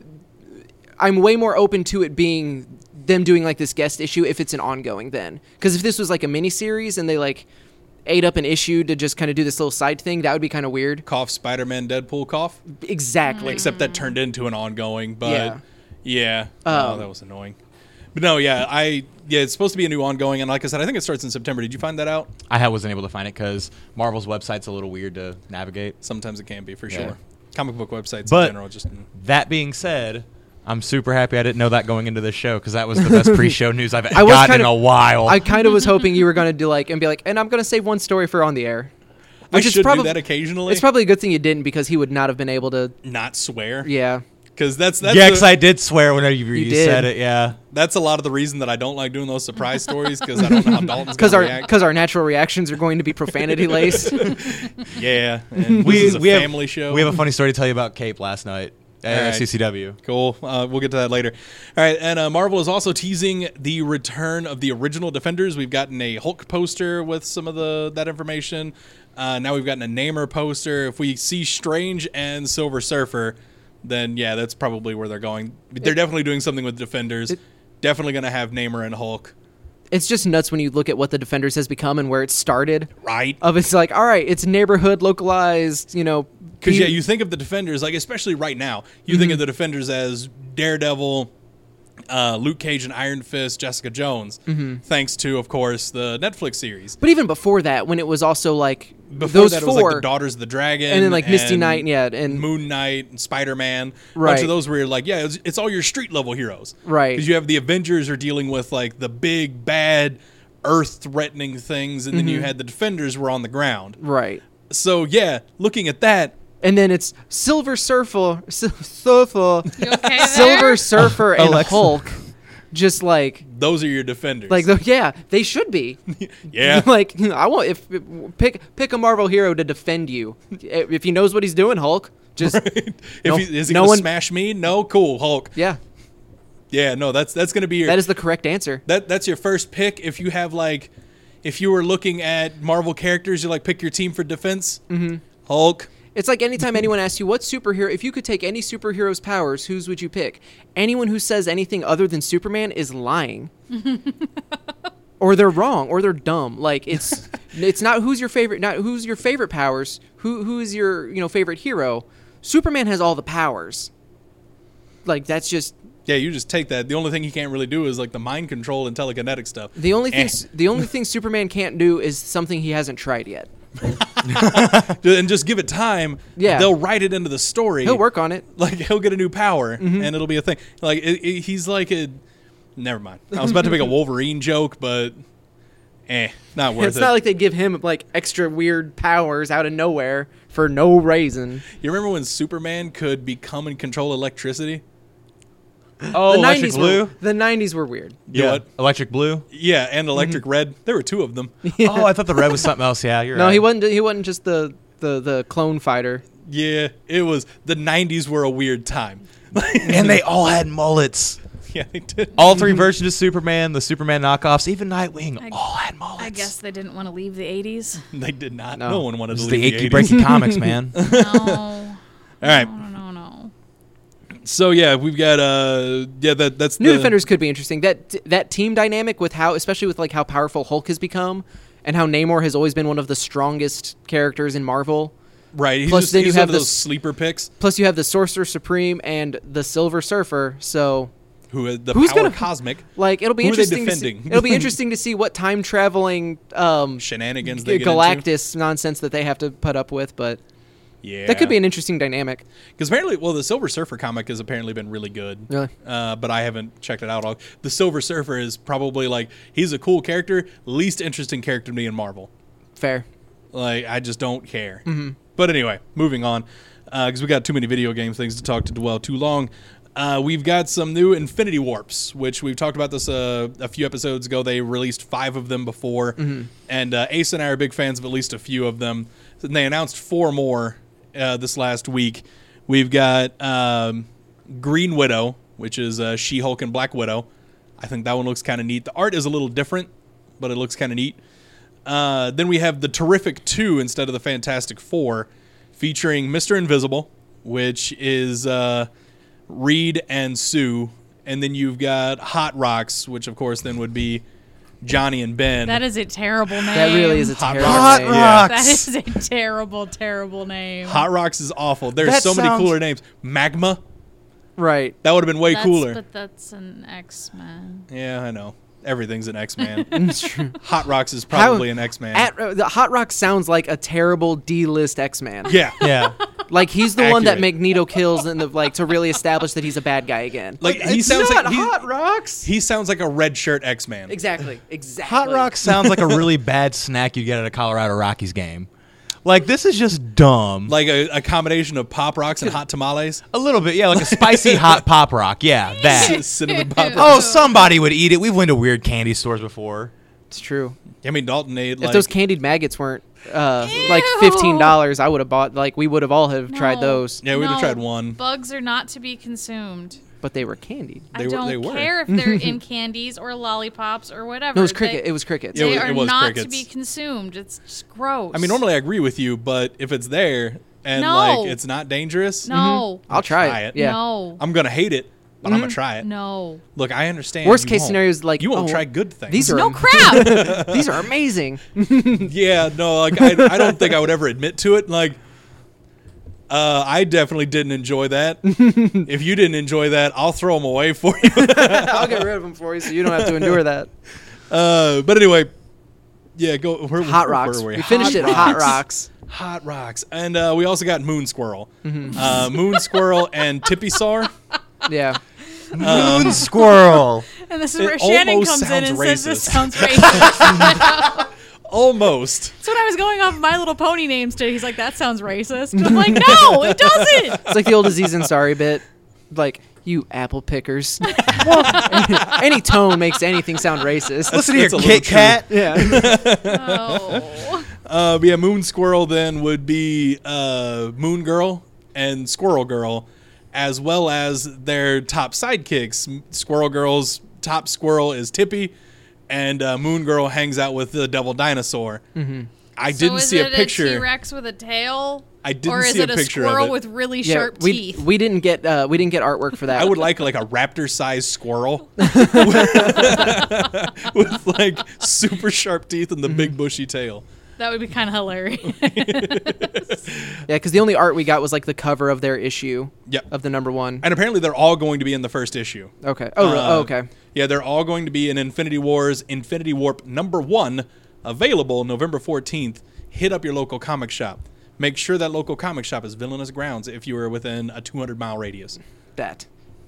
I'm way more open to it being them doing like this guest issue if it's an ongoing then. Because if this was like a mini series and they like ate up an issue to just kind of do this little side thing, that would be kind of weird. Cough, Spider-Man, Deadpool, cough. Exactly. Except that turned into an ongoing. But Yeah. yeah, oh, Um, that was annoying. But no, yeah, I yeah, it's supposed to be a new ongoing, and like I said, I think it starts in September. Did you find that out? I ha- wasn't able to find it because Marvel's website's a little weird to navigate. Sometimes it can be for Yeah. sure. Comic book websites But- in general just. That being said, I'm super happy I didn't know that going into this show because that was the best pre-show news I've I was gotten in kinda- a while. I kind of was hoping you were going to do like and be like, and I'm going to save one story for on the air. I Which is should probably do that occasionally. It's probably a good thing you didn't because he would not have been able to. not swear. Yeah. Because that's that's yeah, the- because I did swear whenever you, you did. said it. Yeah. that's a lot of the reason that I don't like doing those surprise stories because I don't know how Dalton's Because going our to react. because our natural reactions are going to be profanity laced. Yeah, and We this is a we have family show. We have a funny story to tell you about Cape last night at All right. C C W. Cool. Uh, we'll get to that later. All right, and uh, Marvel is also teasing the return of the original Defenders. We've gotten a Hulk poster with some of the that information. Uh, now we've gotten a Namor poster. If we see Strange and Silver Surfer, then yeah, that's probably where they're going. They're definitely doing something with Defenders. It- definitely going to have Namor and Hulk, It's just nuts when you look at what the Defenders has become and where it started. right? Of it's like, all right, it's neighborhood localized, you know. Because pe- yeah, you think of the Defenders, like especially right now, you think of the Defenders as Daredevil, uh, Luke Cage, and Iron Fist, Jessica Jones. Thanks to, of course, the Netflix series. But even before that, when it was also like Before those that, it four, was like the Daughters of the Dragon, and then like Misty Knight, yeah, and Moon Knight, and Spider Man. A bunch Right. of those where you're like, yeah, it's, it's all your street level heroes, Right. Because you have the Avengers are dealing with like the big bad, earth threatening things, and then you had the Defenders were on the ground. right. So yeah, looking at that. And then it's Silver Surfer, Sil- Surfer, You okay there? Silver Surfer, and Alexa. Hulk. Just like, Those are your Defenders. like, the, yeah, they should be. yeah. like, I want if pick pick a Marvel hero to defend you. If he knows what he's doing, Hulk. Just If No- he, is he no gonna one- smash me? No, cool, Hulk. yeah, Yeah, no, that's that's gonna be your that is the correct answer. that that's your first pick. If you have like, if you were looking at Marvel characters, you like pick your team for defense. Mm-hmm. Hulk. It's like anytime anyone asks you what superhero, if you could take any superhero's powers, whose would you pick? Anyone who says anything other than Superman is lying. Or they're wrong, or they're dumb. Like it's it's not who's your favorite, not who's your favorite powers, who who is your, you know, favorite hero. Superman has all the powers. Like that's just Yeah, you just take that. The only thing he can't really do is like the mind control and telekinetic stuff. the only thing Eh. the only thing Superman can't do is something he hasn't tried yet. And just give it time. Yeah. they'll write it into the story. He'll work on it. Like he'll get a new power, Mm-hmm. and it'll be a thing. Like it, it- he's like a. Never mind. I was about to make a Wolverine joke, but eh, not worth It's it. not like they give him like extra weird powers out of nowhere for no reason. You remember when Superman could become and control electricity? Oh, the Electric nineties Blue. Were, the nineties were weird. You know what? Electric Blue. Yeah, and Electric Mm-hmm. Red. There were two of them. Oh, I thought the red was something else. Yeah, you're No, right. he wasn't. He wasn't just the the the clone fighter. Yeah, it was. The nineties were a weird time. And they all had mullets. Yeah, they did. All three versions of Superman, the Superman knockoffs, even Nightwing, I- all had mullets. I guess they didn't want to leave the eighties. They did not. No. No, one wanted This to is leave the the achy 80s. breaky comics, man. No. All right. No, no, no. So yeah, we've got uh yeah that that's New the, Defenders could be interesting. That that team dynamic with how, especially with like how powerful Hulk has become, and how Namor has always been one of the strongest characters in Marvel. right. He's Plus, just, then he's you have one of those this- sleeper picks Plus, you have the Sorcerer Supreme and the Silver Surfer. So, who is the Who's power gonna- cosmic like, it'll be Who are they interesting. To see, defending? it'll be interesting to see what time traveling um, shenanigans G- they get into. Galactus nonsense that they have to put up with. But Yeah, that could be an interesting dynamic. because apparently, well, the Silver Surfer comic has apparently been really good. Really? Uh, but I haven't checked it out all. The Silver Surfer is probably like he's a cool character, least interesting character to me in Marvel. Fair. Like I just don't care. Mm-hmm. But anyway, moving on, because we got too many video game things to talk to dwell too long. Uh, we've got some new Infinity Warps, which we've talked about this uh, a few episodes ago. They released five of them before, Mm-hmm. and uh, Ace and I are big fans of at least a few of them. And they announced four more uh, this last week. We've got um, Green Widow, which is uh, She-Hulk and Black Widow. I think that one looks kind of neat. The art is a little different, but it looks kind of neat. Uh, then we have the Terrific two instead of the Fantastic Four, featuring Mister Invisible, which is uh, Reed and Sue. And then you've got Hot Rocks, which of course then would be Johnny and Ben. That is a terrible name. That really is a Hot terrible Hot name. Rock. That is a terrible, terrible name. Hot Rocks is awful. There's That so many sounds- cooler names. Magma, Right. that would have been way That's- cooler. But that's an X-Men. Yeah, I know. Everything's an X-Man. It's true. Hot Rocks is probably How- an X-Man. At, uh, the Hot Rock sounds like a terrible D-list X-Man. yeah. Yeah. Like he's the one that Accurate. Magneto kills in the like to really establish that he's a bad guy again. Like he It's sounds not like he, Hot Rocks. he sounds like a red shirt X-Man. Exactly. Exactly. Hot Rock sounds like a really bad snack you get at a Colorado Rockies game. Like, this is just dumb. Like a, a combination of Pop Rocks and hot tamales. a little bit, yeah, like a spicy hot pop rock. Yeah, that. Cinnamon Pop Rocks. Oh, somebody would eat it. We've went to weird candy stores before. It's true. I mean, Dalton ate If like those candied maggots weren't uh, like Ew. fifteen dollars, I would have bought. Like we would have all have tried No. those, yeah, we'd have No, tried one. Bugs are not to be consumed. but they were candied. They I were- don't they were. care if they're in candies or lollipops or whatever. No, it was They- cricket. It was crickets. Yeah, They it are was not crickets. to be consumed. It's just gross. I mean, normally I agree with you, but if it's there and No. like it's not dangerous, no, I'll try, Try it. it. Yeah. no, I'm gonna hate it, but I'm gonna try it. no. Look, I understand. Worst you case won't. scenario is like, you won't oh, try good things. These are No crap. these are amazing. yeah, no, like I, I don't think I would ever admit to it. Like, uh, I definitely didn't enjoy that. If you didn't enjoy that, I'll throw them away for you. I'll get rid of them for you, so you don't have to endure that. Uh, but anyway, yeah, go. Where, Hot where Rocks. were we? We finished it. Hot Rocks. Hot Rocks, and uh, we also got Moon Squirrel, Mm-hmm. uh, Moon Squirrel, and Tippy Sar. Yeah. Moon squirrel. And this is It where Shannon almost comes in sounds and says this racist. sounds racist. Almost. So when I was going off My Little Pony names today, he's like, that sounds racist. And I'm like, no, it doesn't. It's like the old Aziz Ansari bit. Like, you apple pickers. any, any tone makes anything sound racist. Listen here, That's a little Kit Kat. Yeah. Oh. Uh, but yeah, Moon Squirrel then would be uh, Moon Girl and Squirrel Girl, as well as their top sidekicks. M- Squirrel Girl's top squirrel is Tippy, and uh, Moon Girl hangs out with the Devil Dinosaur. Mm-hmm. I So didn't is see a it picture. a T-Rex with a tail? I didn't or is see a it a picture of squirrel it. with really Yeah, sharp we, teeth? we didn't get uh, we didn't get artwork for that. I would like like a raptor-sized squirrel with like super sharp teeth and the big bushy tail. That would be kind of hilarious. Yeah, because the only art we got was like the cover of their issue Yep. of the number one. And apparently they're all going to be in the first issue. Okay. Oh, re- Uh, oh, okay. Yeah, they're all going to be in Infinity Wars Infinity Warp number one, available November fourteenth. Hit up your local comic shop. Make sure that local comic shop is Villainous Grounds if you are within a two hundred mile radius. That.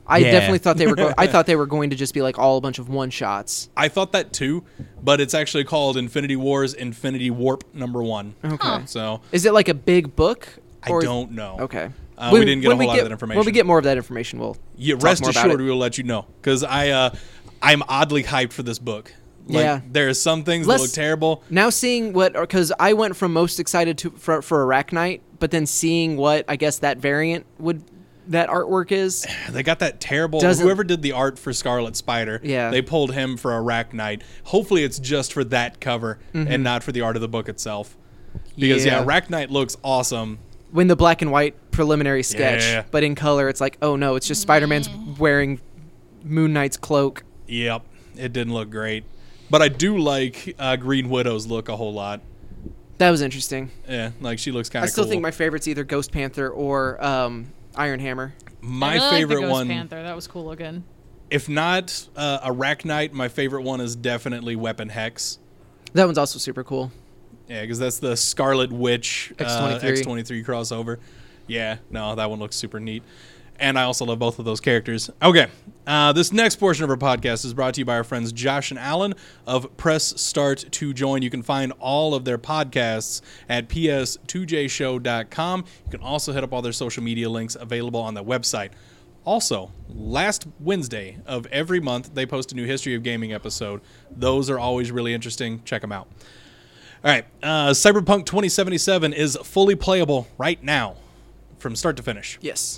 I Yeah. definitely thought they were. Go- I thought they were going to just be like all a bunch of one shots. I thought that too, but it's actually called Infinity Wars Infinity Warp number one. Okay. Huh. So Is it like a big book? I or- don't know. Okay. Uh, we didn't get a when whole we lot get, of that information. When we get more of that information, we'll Yeah, talk rest more about assured, it. we will let you know because I, uh, I'm oddly hyped for this book. Like, Yeah. there are some things Less- that look terrible. Now seeing what, because I went from most excited to for, for Arachnite, but then seeing what I guess that variant would, that artwork is. They got that terrible. Doesn't- Whoever did the art for Scarlet Spider, Yeah. they pulled him for Arachnite. Hopefully, it's just for that cover and not for the art of the book itself. Because yeah, Mm-hmm. Yeah. Arachnite looks awesome. When the black and white preliminary sketch, Yeah. but in color, it's like, oh no, it's just Spider-Man's wearing Moon Knight's cloak. Yep, it didn't look great, but I do like uh, Green Widow's look a whole lot. That was interesting. Yeah, like she looks kind I of. still cool. think my favorite's either Ghost Panther or um, Iron Hammer. my I really favorite like the Ghost one. Panther. That was cool looking. If not uh, Arachnite, my favorite one is definitely Weapon Hex. That one's also super cool. Yeah, because that's the Scarlet Witch X uh, twenty-three. X twenty-three crossover. Yeah, no, that one looks super neat. And I also love both of those characters. Okay, uh, this next portion of our podcast is brought to you by our friends Josh and Alan of Press Start to Join. You can find all of their podcasts at p s two j show dot com. You can also hit up all their social media links available on the website. Also, last Wednesday of every month, they post a new History of Gaming episode. Those are always really interesting. Check them out. All right, uh, Cyberpunk twenty seventy-seven is fully playable right now from start to finish. Yes.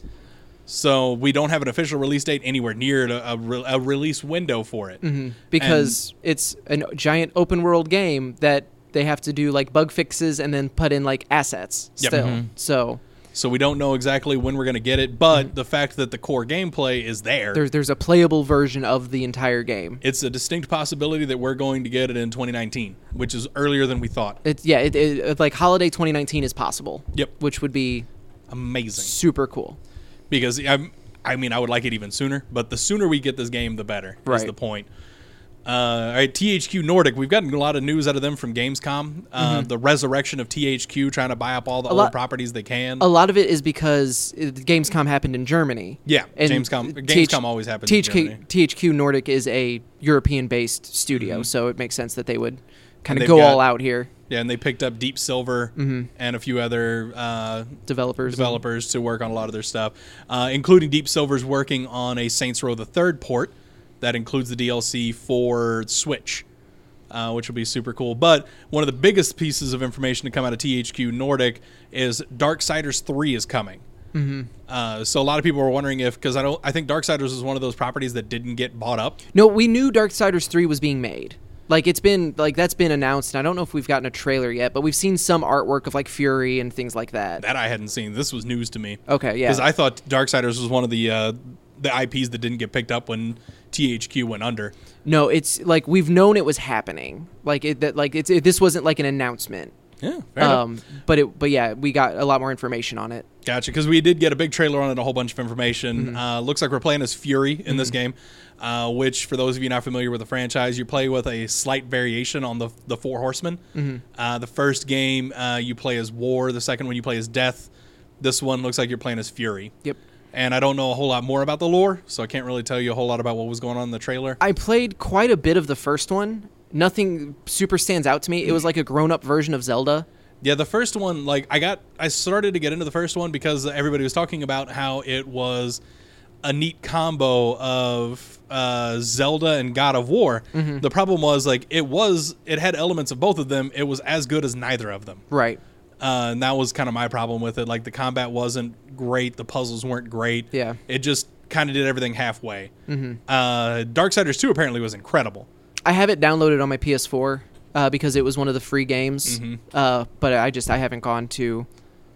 So we don't have an official release date anywhere near a, a, re- a release window for it. Mm-hmm. Because it's a giant open world game that they have to do like bug fixes and then put in like assets Yep. still. Mhm. So So we don't know exactly when we're going to get it, but the fact that the core gameplay is there, there's there's a playable version of the entire game. it's a distinct possibility that we're going to get it in twenty nineteen, which is earlier than we thought. It's yeah, it, it, it- like holiday twenty nineteen is possible. Yep. Which would be Amazing. super cool. Because I'm, I mean, I would like it even sooner, but the sooner we get this game, the better. Is Right. the point. Uh, all right, T H Q Nordic. We've gotten a lot of news out of them from Gamescom. Uh, The resurrection of T H Q, trying to buy up all the Mm-hmm. A old lot- properties they can. A lot of it is because it, Gamescom happened in Germany. Yeah, And Gamescom- T H Gamescom always happens in T H Q, Germany. T H Q Nordic is a European-based studio, so it makes sense that they would kind And of they've go got- all out here. yeah, and they picked up Deep Silver and a few other uh, Developers. developers to work on a lot of their stuff, uh, including Deep Silver's working on a Saints Row the Third port that includes the D L C for Switch, uh, which will be super cool. But one of the biggest pieces of information to come out of T H Q Nordic is Darksiders three is coming. Mm-hmm. Uh, so a lot of people were wondering if, because I don't, I think Darksiders is one of those properties that didn't get bought up. No, we knew Darksiders three was being made. Like it's been like that's been announced, and I don't know if we've gotten a trailer yet, but we've seen some artwork of like Fury and things like that. That I hadn't seen. This was news to me. Okay, yeah. Because I thought Darksiders was one of the uh, the I Ps that didn't get picked up when T H Q went under. No, it's like we've known it was happening. Like it that like it's it, this wasn't like an announcement. Yeah, fair enough. Um, but it but yeah, we got a lot more information on it. Gotcha, because we did get a big trailer on it, a whole bunch of information. Mm-hmm. Uh, looks like we're playing as Fury in this game, uh, which, for those of you not familiar with the franchise, you play with a slight variation on the the Four Horsemen. Mm-hmm. Uh, the first game, uh, you play as War. The second one, you play as Death. This one looks like you're playing as Fury. Yep. And I don't know a whole lot more about the lore, so I can't really tell you a whole lot about what was going on in the trailer. I played quite a bit of the first one. Nothing super stands out to me. It was like a grown-up version of Zelda. Yeah, the first one, like, I got, I started to get into the first one because everybody was talking about how it was a neat combo of uh, Zelda and God of War. Mm-hmm. The problem was, like, it was, it had elements of both of them. It was as good as neither of them. Right. Uh, and that was kind of my problem with it. Like, the combat wasn't great. The puzzles weren't great. Yeah. It just kind of did everything halfway. Mm-hmm. Uh, Darksiders two apparently was incredible. I have it downloaded on my P S four uh, because it was one of the free games. Mm-hmm. Uh, but I just I haven't gone to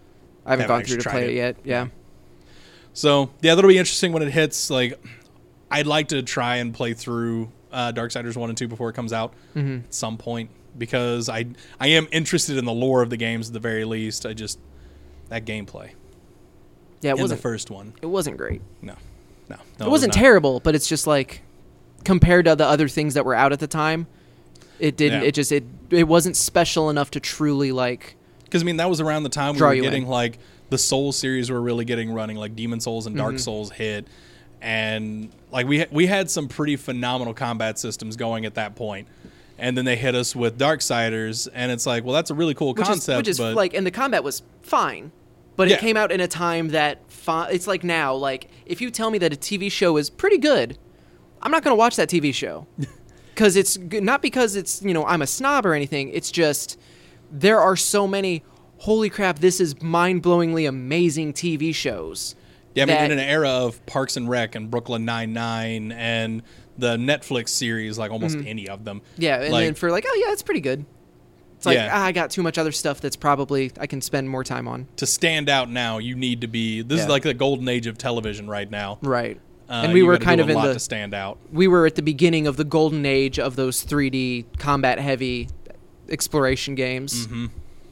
I haven't Haven't gone actually through to tried play it. it yet. Yeah. So, yeah, that'll be interesting when it hits. Like, I'd like to try and play through uh, Darksiders one and two before it comes out Mm-hmm. at some point because I I am interested in the lore of the games at the very least. I just, that gameplay Yeah, it in the wasn't first one. it wasn't great. No, no. no it was wasn't not. terrible, but it's just like compared to the other things that were out at the time, it didn't Yeah. it just it it wasn't special enough to truly like Because, I mean, that was around the time we Draw were you getting, in. like, the Souls series were really getting running. Like, Demon Souls and Dark Souls hit. and like we we had some pretty phenomenal combat systems going at that point. And then they hit us with Darksiders, and it's like, well, that's a really cool which concept. is, which is but like, and the combat was fine, but Yeah. it came out in a time that fi- it's like now, like if you tell me that a T V show is pretty good, I'm not going to watch that T V show because it's g- not because it's you know I'm a snob or anything. It's just there are so many. Holy crap! This is mind-blowingly amazing T V shows. yeah, I mean, that- in an era of Parks and Rec and Brooklyn Nine-Nine and the Netflix series, like almost any of them. Yeah, and like, then for like, oh yeah, it's pretty good. It's like Yeah. ah, I got too much other stuff that's probably I can spend more time on. to stand out now, you need to be. This is Yeah. like the golden age of television right now. Right. Uh, and we you were gotta kind do of a in lot the to stand out. we were at the beginning of the golden age of those three D combat heavy exploration games. Mm-hmm.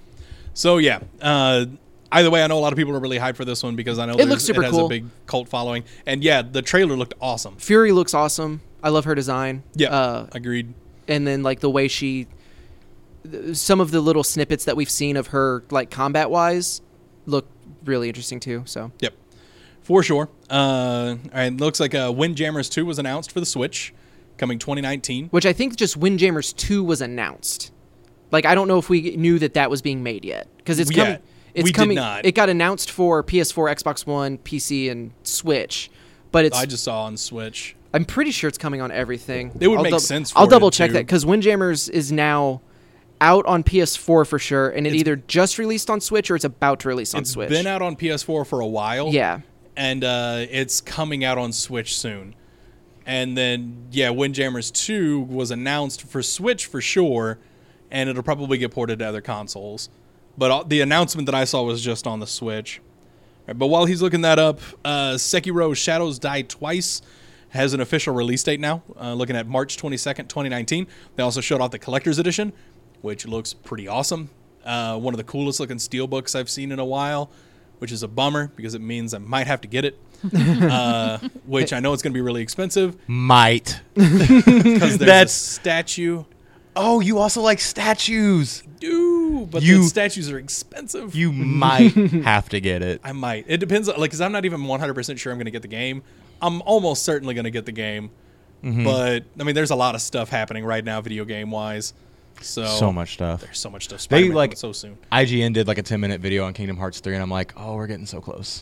So yeah, uh, either way, I know a lot of people are really hyped for this one because I know It there's- looks super it has cool. a big cult following, and yeah, the trailer looked awesome. Fury looks awesome. I love her design. Yeah, Uh, agreed. and then like the way she th- some of the little snippets that we've seen of her like combat wise look really interesting too. So Yep, for sure. Uh, and looks like uh, Windjammers two was announced for the Switch, coming twenty nineteen. which I think just Windjammers two was announced. Like I don't know if we knew that that was being made yet because it's Yeah, coming. It's we did coming. not. It got announced for P S four, Xbox One, P C, and Switch, but it's. I just saw on Switch. I'm pretty sure it's coming on everything. It would I'll make dub- sense I'll for double it, check too. that because Windjammers is now out on P S four for sure, and it It's- either just released on Switch or it's about to release on It's Switch. been out on P S four for a while. Yeah. and uh, it's coming out on Switch soon. And then, yeah, Windjammers two was announced for Switch for sure, and it'll probably get ported to other consoles. But all, the announcement that I saw was just on the Switch. All right, but while he's looking that up, uh, Sekiro Shadows Die Twice has an official release date now, uh, looking at March twenty-second, twenty nineteen. They also showed off the Collector's Edition, which looks pretty awesome. Uh, one of the coolest looking steelbooks I've seen in a while, which is a bummer because it means I might have to get it. uh, which I know it's going to be really expensive Might. because there's That's- a statue. Oh, you also like statues. Ooh, but You- the statues are expensive. You might have to get it. I might. It depends, like, because I'm not even one hundred percent sure I'm going to get the game. I'm almost certainly going to get the game. Mm-hmm. But, I mean, there's a lot of stuff happening right now video game-wise. So, So much stuff. There's so much stuff. They, Spider-Man like- coming so soon. I G N did like a ten minute video on Kingdom Hearts three, and I'm like, oh, we're getting so close.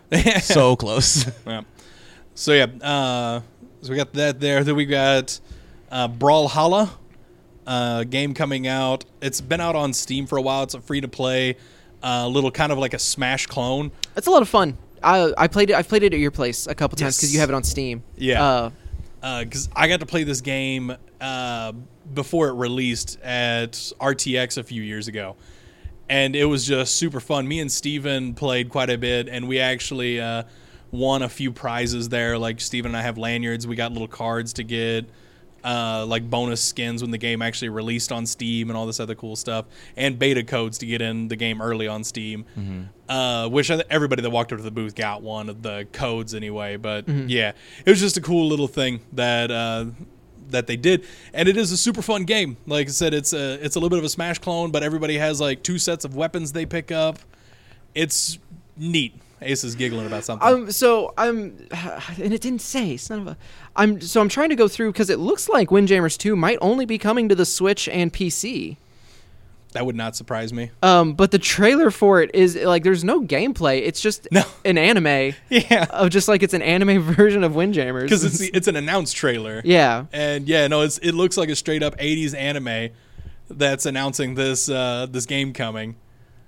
So close. Yeah. So, yeah. Uh, so, we got that there. Then we got uh, Brawlhalla. Uh, game coming out. It's been out on Steam for a while. It's a free-to-play, uh, little kind of like a Smash clone. It's a lot of fun. I I played it. I've played it at your place a couple times Yes. because you have it on Steam. Yeah. Uh, Because I got to play this game uh, before it released at R T X a few years ago. And it was just super fun. Me and Steven played quite a bit, and we actually uh, won a few prizes there. Like, Steven and I have lanyards. We got little cards to get, uh, like bonus skins when the game actually released on Steam and all this other cool stuff. And beta codes to get in the game early on Steam. Mm-hmm. Uh, which I th- everybody that walked up to the booth got one of the codes anyway. But, yeah, it was just a cool little thing that... Uh, that they did, and it is a super fun game. Like I said, it's a it's a little bit of a Smash clone, but everybody has like two sets of weapons they pick up. It's neat. Ace is giggling about something. Um. So I'm, and it didn't say. Son of a. I'm. So I'm trying to go through because it looks like Windjammers two might only be coming to the Switch and P C. That would not surprise me. Um. But the trailer for it is like there's no gameplay. It's just No. an anime Yeah, of just like it's an anime version of Windjammers. because it's the, it's an announced trailer. yeah. And yeah, no, it's it looks like a straight up eighties anime that's announcing this uh, this game coming.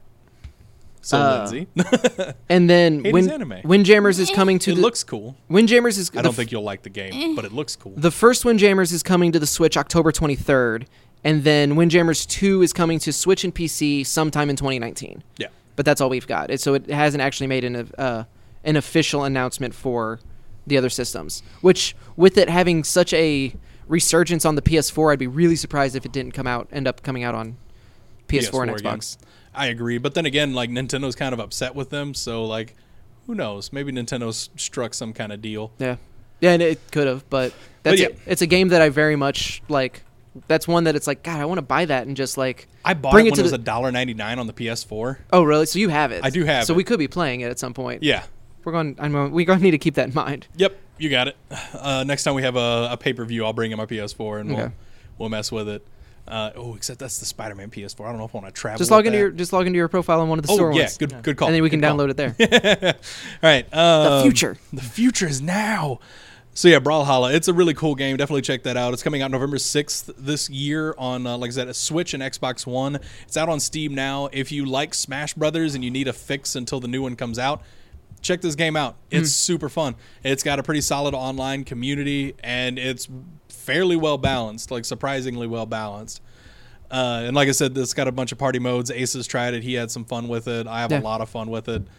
So Uh, Lindsay, And then eighties Wind, anime. Windjammers is coming to it the looks cool. Windjammers is. I the don't f- think you'll like the game, but it looks cool. The first Windjammers is coming to the Switch October twenty-third, and then Windjammers two is coming to Switch and P C sometime in twenty nineteen. Yeah. But that's all we've got. It, so it hasn't actually made an uh, an official announcement for the other systems. Which, with it having such a resurgence on the P S four, I'd be really surprised if it didn't come out, end up coming out on P S four, and again. Xbox. I agree, but then again, like Nintendo's kind of upset with them, so like, who knows? Maybe Nintendo's struck some kind of deal. Yeah, yeah, and it could have, but that's yeah. it. It's a game that I very much like. That's one that it's like, God, I want to buy that and just like. I bought bring it it when to it was the- a dollar ninety nine on the P S four. Oh, really? So you have it? I do have So it. we could be playing it at some point. Yeah. We're going. I'm. uh, We're going to need to keep that in mind. Yep. You got it. Uh, next time we have a, a pay per view, I'll bring in my P S four and we'll Okay. we'll mess with it. Uh, oh, except that's the Spider-Man P S four. I don't know if I want to travel. Just with log into that. your just log into your profile on one of the Oh store yeah, ones. good good call. And then we can Good call. download it there. All right. Um, The future. The future is now. So yeah, Brawlhalla. It's a really cool game. Definitely check that out. It's coming out November sixth this year on, uh, like I said, a Switch and Xbox One. It's out on Steam now. If you like Smash Brothers and you need a fix until the new one comes out, check this game out. It's super fun. It's got a pretty solid online community, and it's fairly well balanced, like surprisingly well balanced. Uh, and like I said, it's got a bunch of party modes. Ace has tried it. He had some fun with it. I have Yeah. a lot of fun with it.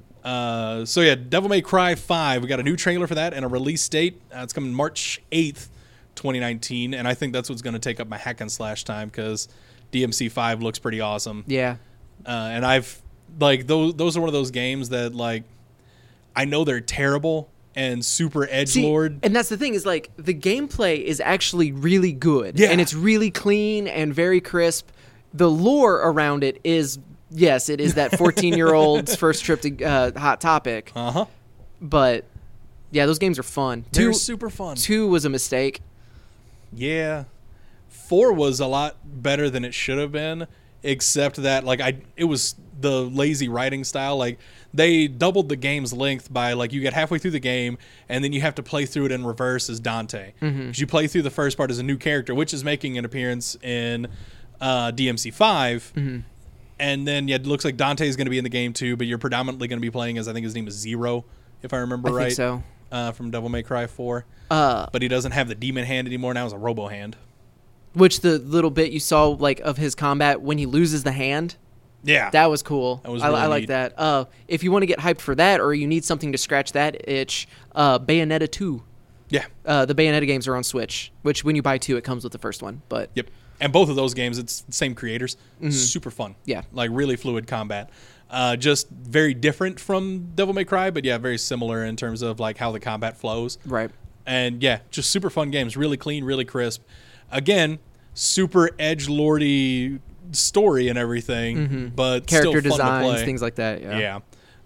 Uh, so yeah, Devil May Cry five. We got a new trailer for that and a release date. Uh, it's coming March eighth, twenty nineteen, and I think that's what's going to take up my hack and slash time because D M C five looks pretty awesome. Yeah. Uh, and I've like those. Those are one of those games that like I know they're terrible and super See, edgelord. and that's the thing is like the gameplay is actually really good. Yeah. And it's really clean and very crisp. The lore around it is yes, it is that fourteen-year-old's first trip to uh, Hot Topic. Uh huh. But yeah, those games are fun. They're Two, super fun. two was a mistake. Yeah. Four was a lot better than it should have been, except that like I it was the lazy writing style. Like they doubled the game's length by like you get halfway through the game and then you have to play through it in reverse as Dante. Mm-hmm. You play through the first part as a new character, which is making an appearance in uh, D M C five. Mm-hmm. And then yeah, it looks like Dante is going to be in the game too, but you're predominantly going to be playing as I think his name is Zero, if I remember I right. think so. Uh, from Devil May Cry four. Uh, But he doesn't have the demon hand anymore. Now it's a robo hand. which the little bit you saw like of his combat when he loses the hand, Yeah. that was cool. That was I, really I like neat. that. Uh, if you want to get hyped for that, or you need something to scratch that itch, uh, Bayonetta two. yeah. Uh, the Bayonetta games are on Switch, which when you buy two, it comes with the first one. But Yep. And both of those games, it's the same creators. Super fun. Yeah. Like really fluid combat. Uh, just very different from Devil May Cry, but yeah, very similar in terms of like how the combat flows. right, And yeah, just super fun games. Really clean, really crisp. Again, super edgelordy story and everything, but character still fun to designs, play. things like that. Yeah. Yeah.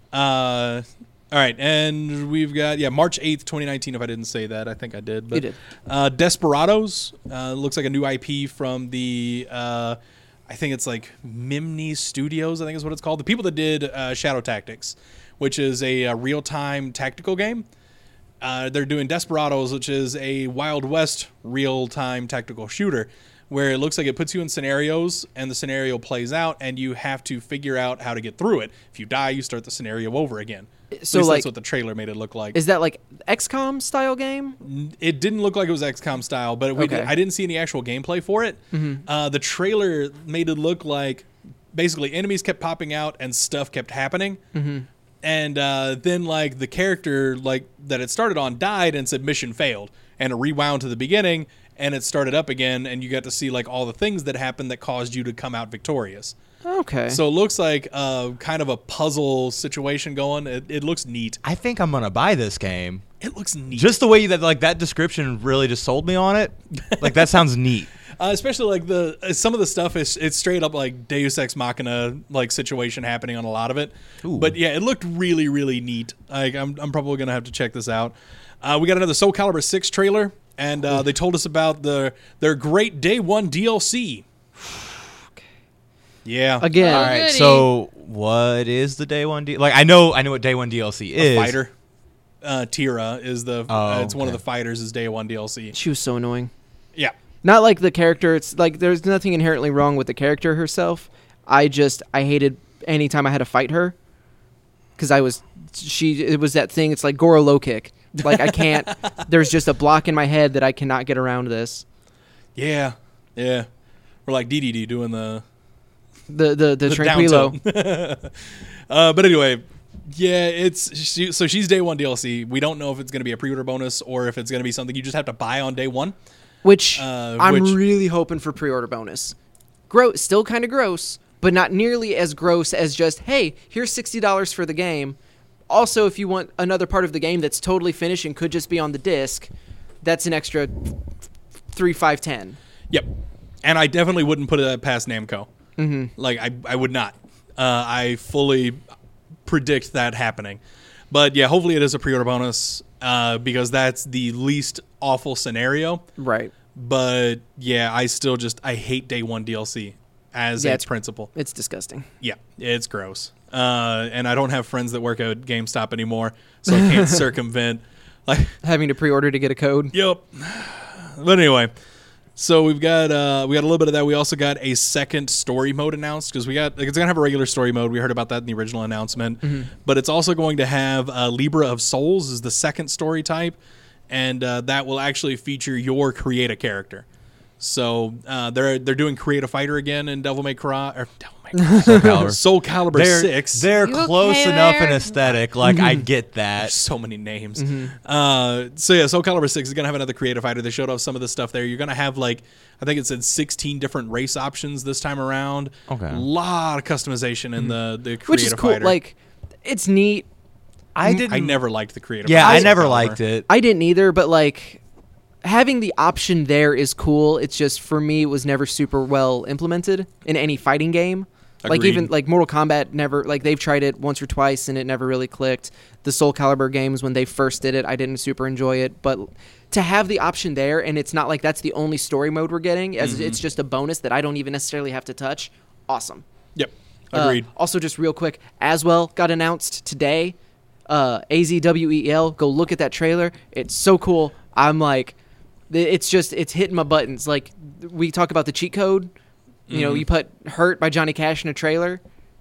Uh, all right, and we've got yeah March eighth, twenty nineteen. If I didn't say that, I think I did. But, You did. Uh, Desperados uh, looks like a new I P from the uh, I think it's like Mimney Studios. I think is what it's called. The people that did uh, Shadow Tactics, which is a, uh real time tactical game. Uh, they're doing Desperados, which is a Wild West real time tactical shooter, where it looks like it puts you in scenarios and the scenario plays out and you have to figure out how to get through it. If you die, you start the scenario over again. At So, least like- that's what the trailer made it look like. Is that like X COM style game? It didn't look like it was X COM style, but we Okay. did, I didn't see any actual gameplay for it. Uh, the trailer made it look like basically enemies kept popping out and stuff kept happening. And uh, then like the character like that it started on died and said mission failed, and it rewound to the beginning and it started up again, and you got to see like all the things that happened that caused you to come out victorious. Okay. So it looks like uh, kind of a puzzle situation going. It, it looks neat. I think I'm gonna buy this game. It looks neat. Just the way that like that description really just sold me on it. Like that sounds neat. Uh, especially like the uh, some of the stuff is it's straight up like Deus Ex Machina like situation happening on a lot of it. Ooh. But yeah, it looked really really neat. Like I'm I'm probably gonna have to check this out. Uh, we got another Soul Calibur six trailer, and uh, they told us about the their great day one D L C. Yeah, Again, All right. Goody. So what is the day one D? Like I know I know what day one D L C is. fighter. Uh, Tira is the Oh, uh, it's one of okay. the fighters is day one D L C. she was so annoying. Yeah. Not like the character. It's like there's nothing inherently wrong with the character herself. I just I hated any time I had to fight her because I was she. It was that thing. It's like Goro low kick. Like I can't. There's just a block in my head that I cannot get around this. Yeah, yeah. We're like D D D doing the The the the, the Tranquilo. down tilt. uh, but anyway, yeah, it's she, so she's day one D L C. We don't know if it's going to be a pre-order bonus or if it's going to be something you just have to buy on day one. Which Uh, I'm which- really hoping for pre-order bonus. Gross, still kind of gross, but not nearly as gross as just, hey, here's sixty dollars for the game. Also, if you want another part of the game that's totally finished and could just be on the disc, that's an extra three, five, ten. Yep, and I definitely wouldn't put it past Namco. Mm-hmm. Like I, I would not. Uh, I fully predict that happening. But yeah, hopefully it is a pre-order bonus uh, because that's the least awful scenario. Right. But yeah, I still just I hate day one D L C as Yeah, a it's- principle. It's disgusting. Yeah, it's gross. Uh, and I don't have friends that work at GameStop anymore, so I can't circumvent. Like, Having to pre-order to get a code. yep. But anyway, so we've got uh, we got a little bit of that. We also got a second story mode announced because we got like, it's gonna have a regular story mode. We heard about that in the original announcement, but it's also going to have uh, Libra of Souls is the second story type, and uh, that will actually feature your create a character. So uh, they're they're doing Create a Fighter again in Devil May Cry or Devil May Cry. Soul Calibur. Soul Calibur They're, six. they're You close okay enough there? in aesthetic. Like, I get that. There's so many names. Uh, so yeah, Soul Calibur six is gonna have another creative fighter. They showed off some of the stuff there. You're gonna have like I think it said sixteen different race options this time around. Okay. A lot of customization in the the creative Which is cool. fighter. Like, it's neat. I didn't. I never liked the creative. Yeah, fighter I in Soul never Calibur. liked it. I didn't either, but like having the option there is cool. It's just for me it was never super well implemented in any fighting game. Like Agreed. even like Mortal Kombat never like they've tried it once or twice and it never really clicked. The Soul Calibur games when they first did it, I didn't super enjoy it, but to have the option there and it's not like that's the only story mode we're getting, as it's just a bonus that I don't even necessarily have to touch. Awesome. Yep. Uh, Agreed. also, just real quick, Aswell got announced today. Uh, A Z W E L. Go look at that trailer. It's so cool. I'm like, th- it's just it's hitting my buttons. Like we talk about the cheat code. You know, you put "Hurt" by Johnny Cash in a trailer.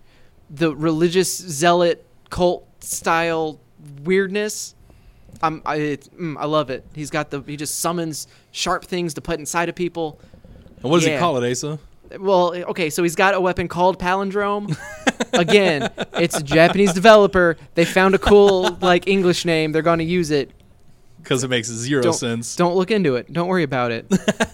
The religious zealot cult style weirdness. I'm, I, it's, mm, I love it. He's got the he just summons sharp things to put inside of people. and what does he yeah. call it, Asa? Well, okay, so he's got a weapon called Palindrome. Again, it's a Japanese developer. They found a cool like English name. They're going to use it. Because it makes zero Don't, sense. don't look into it. Don't worry about it.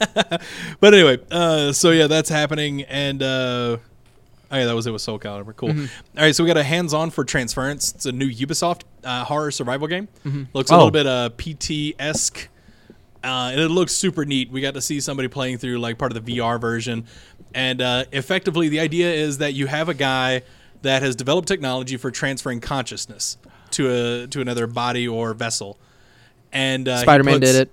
But anyway, uh, so yeah, that's happening, and uh, oh yeah, that was it with Soul Calibur. Cool. Mm-hmm. All right, so we got a hands-on for Transference. It's a new Ubisoft uh, horror survival game. Mm-hmm. Looks a Oh. little bit uh, P T-esque, uh, and it looks super neat. We got to see somebody playing through like part of the V R version, and uh, effectively, the idea is that you have a guy that has developed technology for transferring consciousness to a to another body or vessel. And uh, he Spider-Man puts- did it.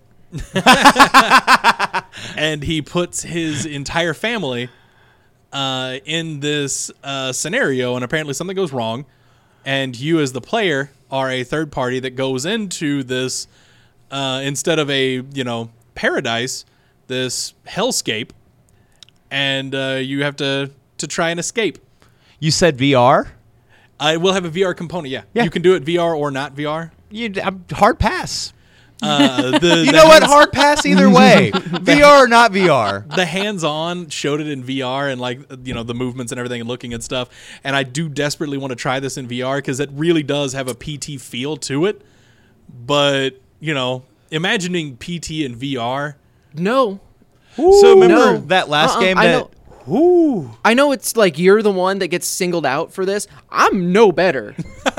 and he puts his entire family uh, in this uh, scenario, and apparently something goes wrong, and you as the player are a third party that goes into this uh, instead of a you know paradise, this hellscape, and uh, you have to to try and escape. You said V R? I will have a V R component. Yeah, Yeah. you can do it V R or not V R. You I'm, hard pass. Uh, the, You the know what? hands- Hard pass either way. V R or not V R. the hands-on showed it in V R and like you know the movements and everything and looking at stuff, and I do desperately want to try this in V R because it really does have a P T feel to it. But you know, imagining P T in V R, No. So remember No. that last Uh-uh, game I that? know- I know it's like you're the one that gets singled out for this. I'm no better.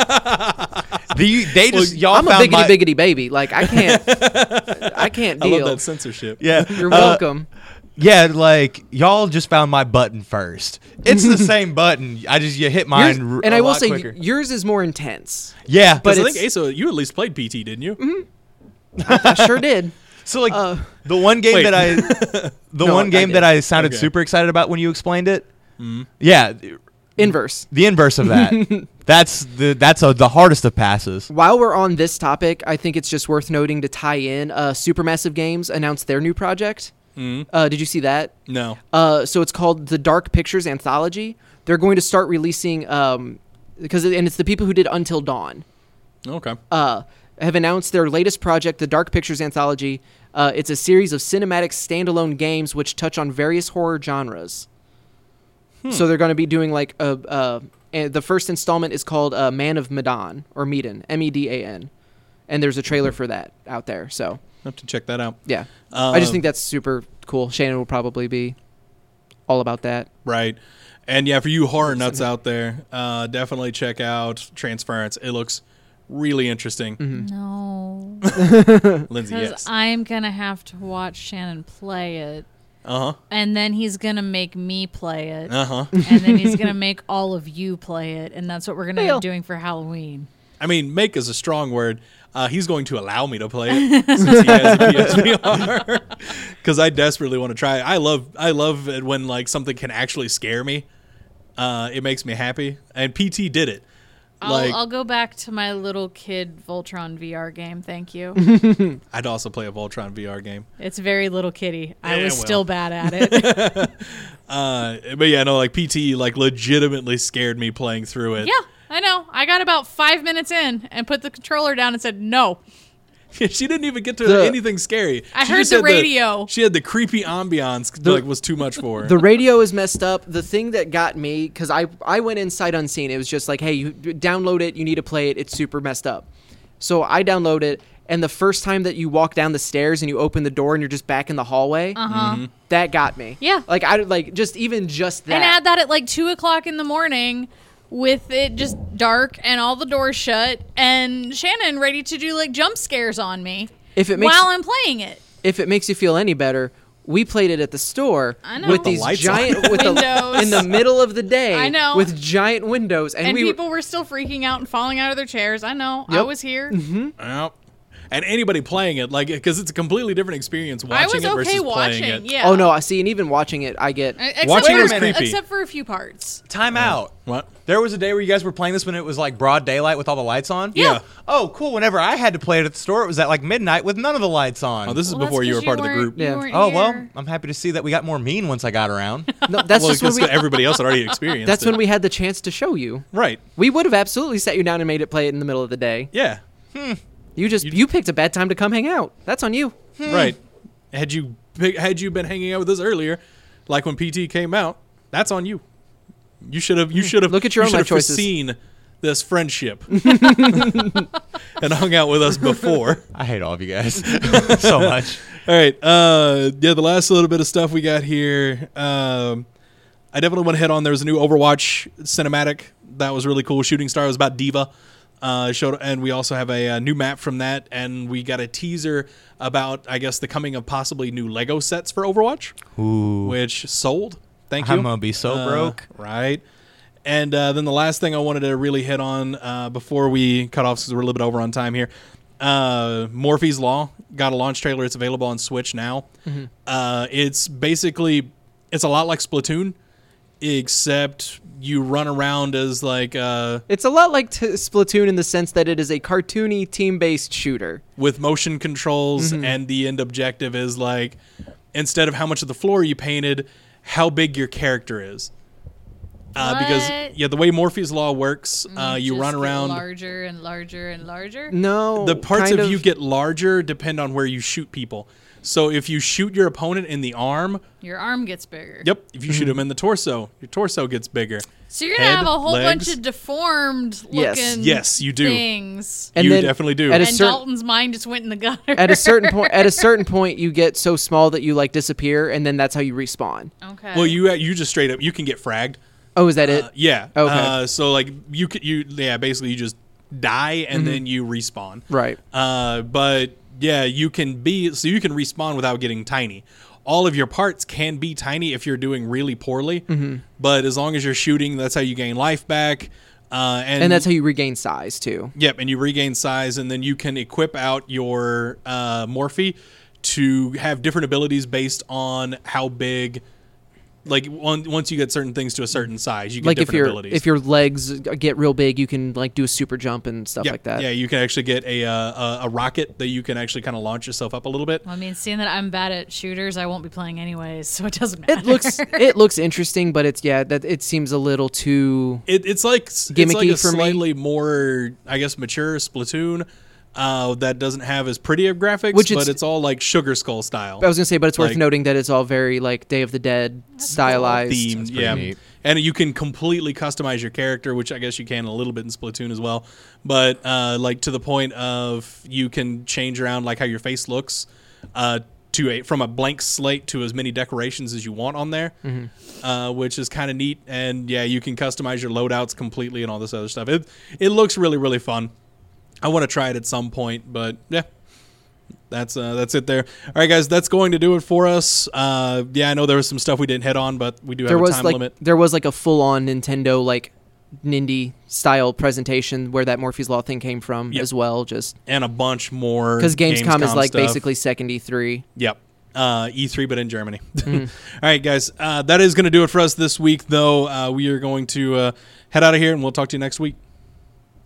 The, they just y'all I'm a found biggity my, biggity baby. Like I can't. I can't I deal. love that censorship. Yeah, You're uh, welcome. Yeah, like y'all just found my button first. It's the same button. I just you hit Yours- mine, r- and I I will lot say quicker. yours is more intense. Yeah, but But I it's- think Asa, you at least played P T, didn't you? I sure did. so like uh, the one game Wait. that I, the No, one I game did. that I sounded Okay. super excited about when you explained it. Yeah, Inverse. the inverse of that. that's the that's a, the hardest of passes. While we're on this topic, I think it's just worth noting to tie in. Uh, Supermassive Games announced their new project. Uh, did you see that? No. Uh, so it's called the Dark Pictures Anthology. They're going to start releasing um, because and it's the people who did Until Dawn. Okay. Uh, have announced their latest project, the Dark Pictures Anthology. Uh, it's a series of cinematic standalone games which touch on various horror genres. So they're going to be doing like a. Uh, and the first installment is called uh, Man of Medan or Medan, M E D A N, and there's a trailer for that out there. So I'll have to check that out. yeah, I just Um, think that's super cool. Shannon will probably be all about that. Right. And yeah, for you horror nuts out there, uh, definitely check out Transference. It looks really interesting. No. Lindsay, Because yes. I'm going to have to watch Shannon play it. Uh huh. And then he's going to make me play it. Uh huh. And then he's going to make all of you play it. And that's what we're going to Well. be doing for Halloween. I mean, make is a strong word. Uh, he's going to allow me to play it since he has a P S V R because I desperately want to try it. I love I love it when like something can actually scare me. Uh, it makes me happy, and P T did it. I'll, Like I'll go back to my little kid Voltron V R game. Thank you. I'd also play a Voltron V R game. It's very little kitty. I Yeah, was well. still bad at it. Uh, but yeah, no, like P T like legitimately scared me playing through it. Yeah, I know. I got about five minutes in and put the controller down and said no. She didn't even get to The- anything scary. I She heard just the had radio. she had the creepy ambiance The- like was too much for her. The radio is messed up. The thing that got me, because I, I went in sight unseen. It was just like, hey, you download it. You need to play it. It's super messed up. So I download it, and the first time that you walk down the stairs and you open the door and you're just back in the hallway, Uh-huh. that got me. Yeah. Like, I like just even just that. And add that at like two o'clock in the morning with it just dark and all the doors shut and Shannon ready to do like jump scares on me if it makes while I'm playing it. if it makes you feel any better, we played it at the store I know. with With the these lights giant with the, Windows. in the middle of the day. I know. With giant windows, and, And we people were still freaking out and falling out of their chairs. I know. I Yep. was here. Yep. And anybody playing it, like, because it's a completely different experience watching I was it versus okay playing watching. it. Yeah. Oh no! I see, and even watching it, I get. Except Watching for, it was minute. creepy. Except for a few parts. Time out. What? There was a day where you guys were playing this when it was like broad daylight with all the lights on? Yeah. Oh, cool. Whenever I had to play it at the store, it was at like midnight with none of the lights on. Oh, this is Well, that's before you were 'cause part of the weren't- group. you Yeah. weren't Oh, well, here. I'm happy to see that we got more mean once I got around. No, that's Well, just when because we. everybody else had already experienced That's it. when we had the chance to show you. Right. We would have absolutely sat you down and made it play it in the middle of the day. Yeah. You just you picked a bad time to come hang out. That's on you. Right. Had you pick- had you been hanging out with us earlier, like when P T came out, that's on you. You should have. You should have. Look at your you own should life have choices. foreseen this friendship and hung out with us before. I hate all of you guys so much. All right. Uh, yeah, the last little bit of stuff we got here. Um, I definitely want to hit on. There was a new Overwatch cinematic that was really cool. Shooting Star was about Diva. Uh, showed, and we also have a, a new map from that, and we got a teaser about, I guess, the coming of possibly new Lego sets for Overwatch, Ooh. which sold. Thank you. I'm gonna be so Uh, broke. Right. And uh, then the last thing I wanted to really hit on uh, before we cut off, because we're a little bit over on time here. Uh, Morphe's Law got a launch trailer. It's available on Switch now. Uh, it's basically, it's a lot like Splatoon, except you run around as like uh, It's a lot like t- Splatoon in the sense that it is a cartoony team-based shooter. with motion controls, and the end objective is like, instead of how much of the floor you painted, how big your character is. Uh, because What? yeah, the way Morphe's Law works, uh, you Just run get around. larger and larger and larger. No, The parts kind of you get larger depend on where you shoot people. So if you shoot your opponent in the arm, Your arm gets bigger. yep. If you shoot him in the torso, your torso gets bigger. So you're gonna Head, have a whole legs. bunch of deformed Yes. looking Yes, you do. things. And you then definitely do. at a And certain- Dalton's mind just went in the gutter. at a certain point. At a certain point, you get so small that you like disappear, and then that's how you respawn. Okay. well, you you just straight up you can get fragged. Oh, is that it? Uh, yeah. Okay. Uh, so like you could you yeah basically you just die and then you respawn. Right. Uh, but yeah, you can be so you can respawn without getting tiny. All of your parts can be tiny if you're doing really poorly. Mm-hmm. But as long as you're shooting, that's how you gain life back. Uh, and, And that's how you regain size too. Yep, and you regain size, and then you can equip out your uh, Morphe to have different abilities based on how big. Like on, once you get certain things to a certain size, you get Like if different your abilities. if your legs get real big, you can like do a super jump and stuff yeah, like that. yeah, you can actually get a uh, a, a rocket that you can actually kind of launch yourself up a little bit. Well, I mean, seeing that I'm bad at shooters, I won't be playing anyways, so it doesn't matter. It looks it looks interesting, but it's yeah that it seems a little too. It, it's like it's Gimmicky like a for me. slightly more, I guess, mature Splatoon uh, that doesn't have as pretty of graphics, Which but it's- it's all like Sugar Skull style. I was gonna say, but it's worth Like- noting that it's all very like Day of the Dead stylized. Themed, That's pretty yeah, neat. and you can completely customize your character, which I guess you can a little bit in Splatoon as well. But uh, like to the point of you can change around like how your face looks uh, to a from a blank slate to as many decorations as you want on there, uh, which is kind of neat. And yeah, you can customize your loadouts completely and all this other stuff. It it looks really really fun. I want to try it at some point, but yeah. That's uh, that's it there. All right, guys, that's going to do it for us. Uh, yeah, I know there was some stuff we didn't hit on, but we do have There a was time like limit. there was like a full on Nintendo like Nindy style presentation where that Morphe's Law thing came from Yep. as well. Just and a bunch more. because Gamescom, is like stuff. basically second E three. Yep. Uh, E three, but in Germany. Mm-hmm. All right, guys. Uh, that is going to do it for us this week, though. Uh, we are going to uh, head out of here, and we'll talk to you next week.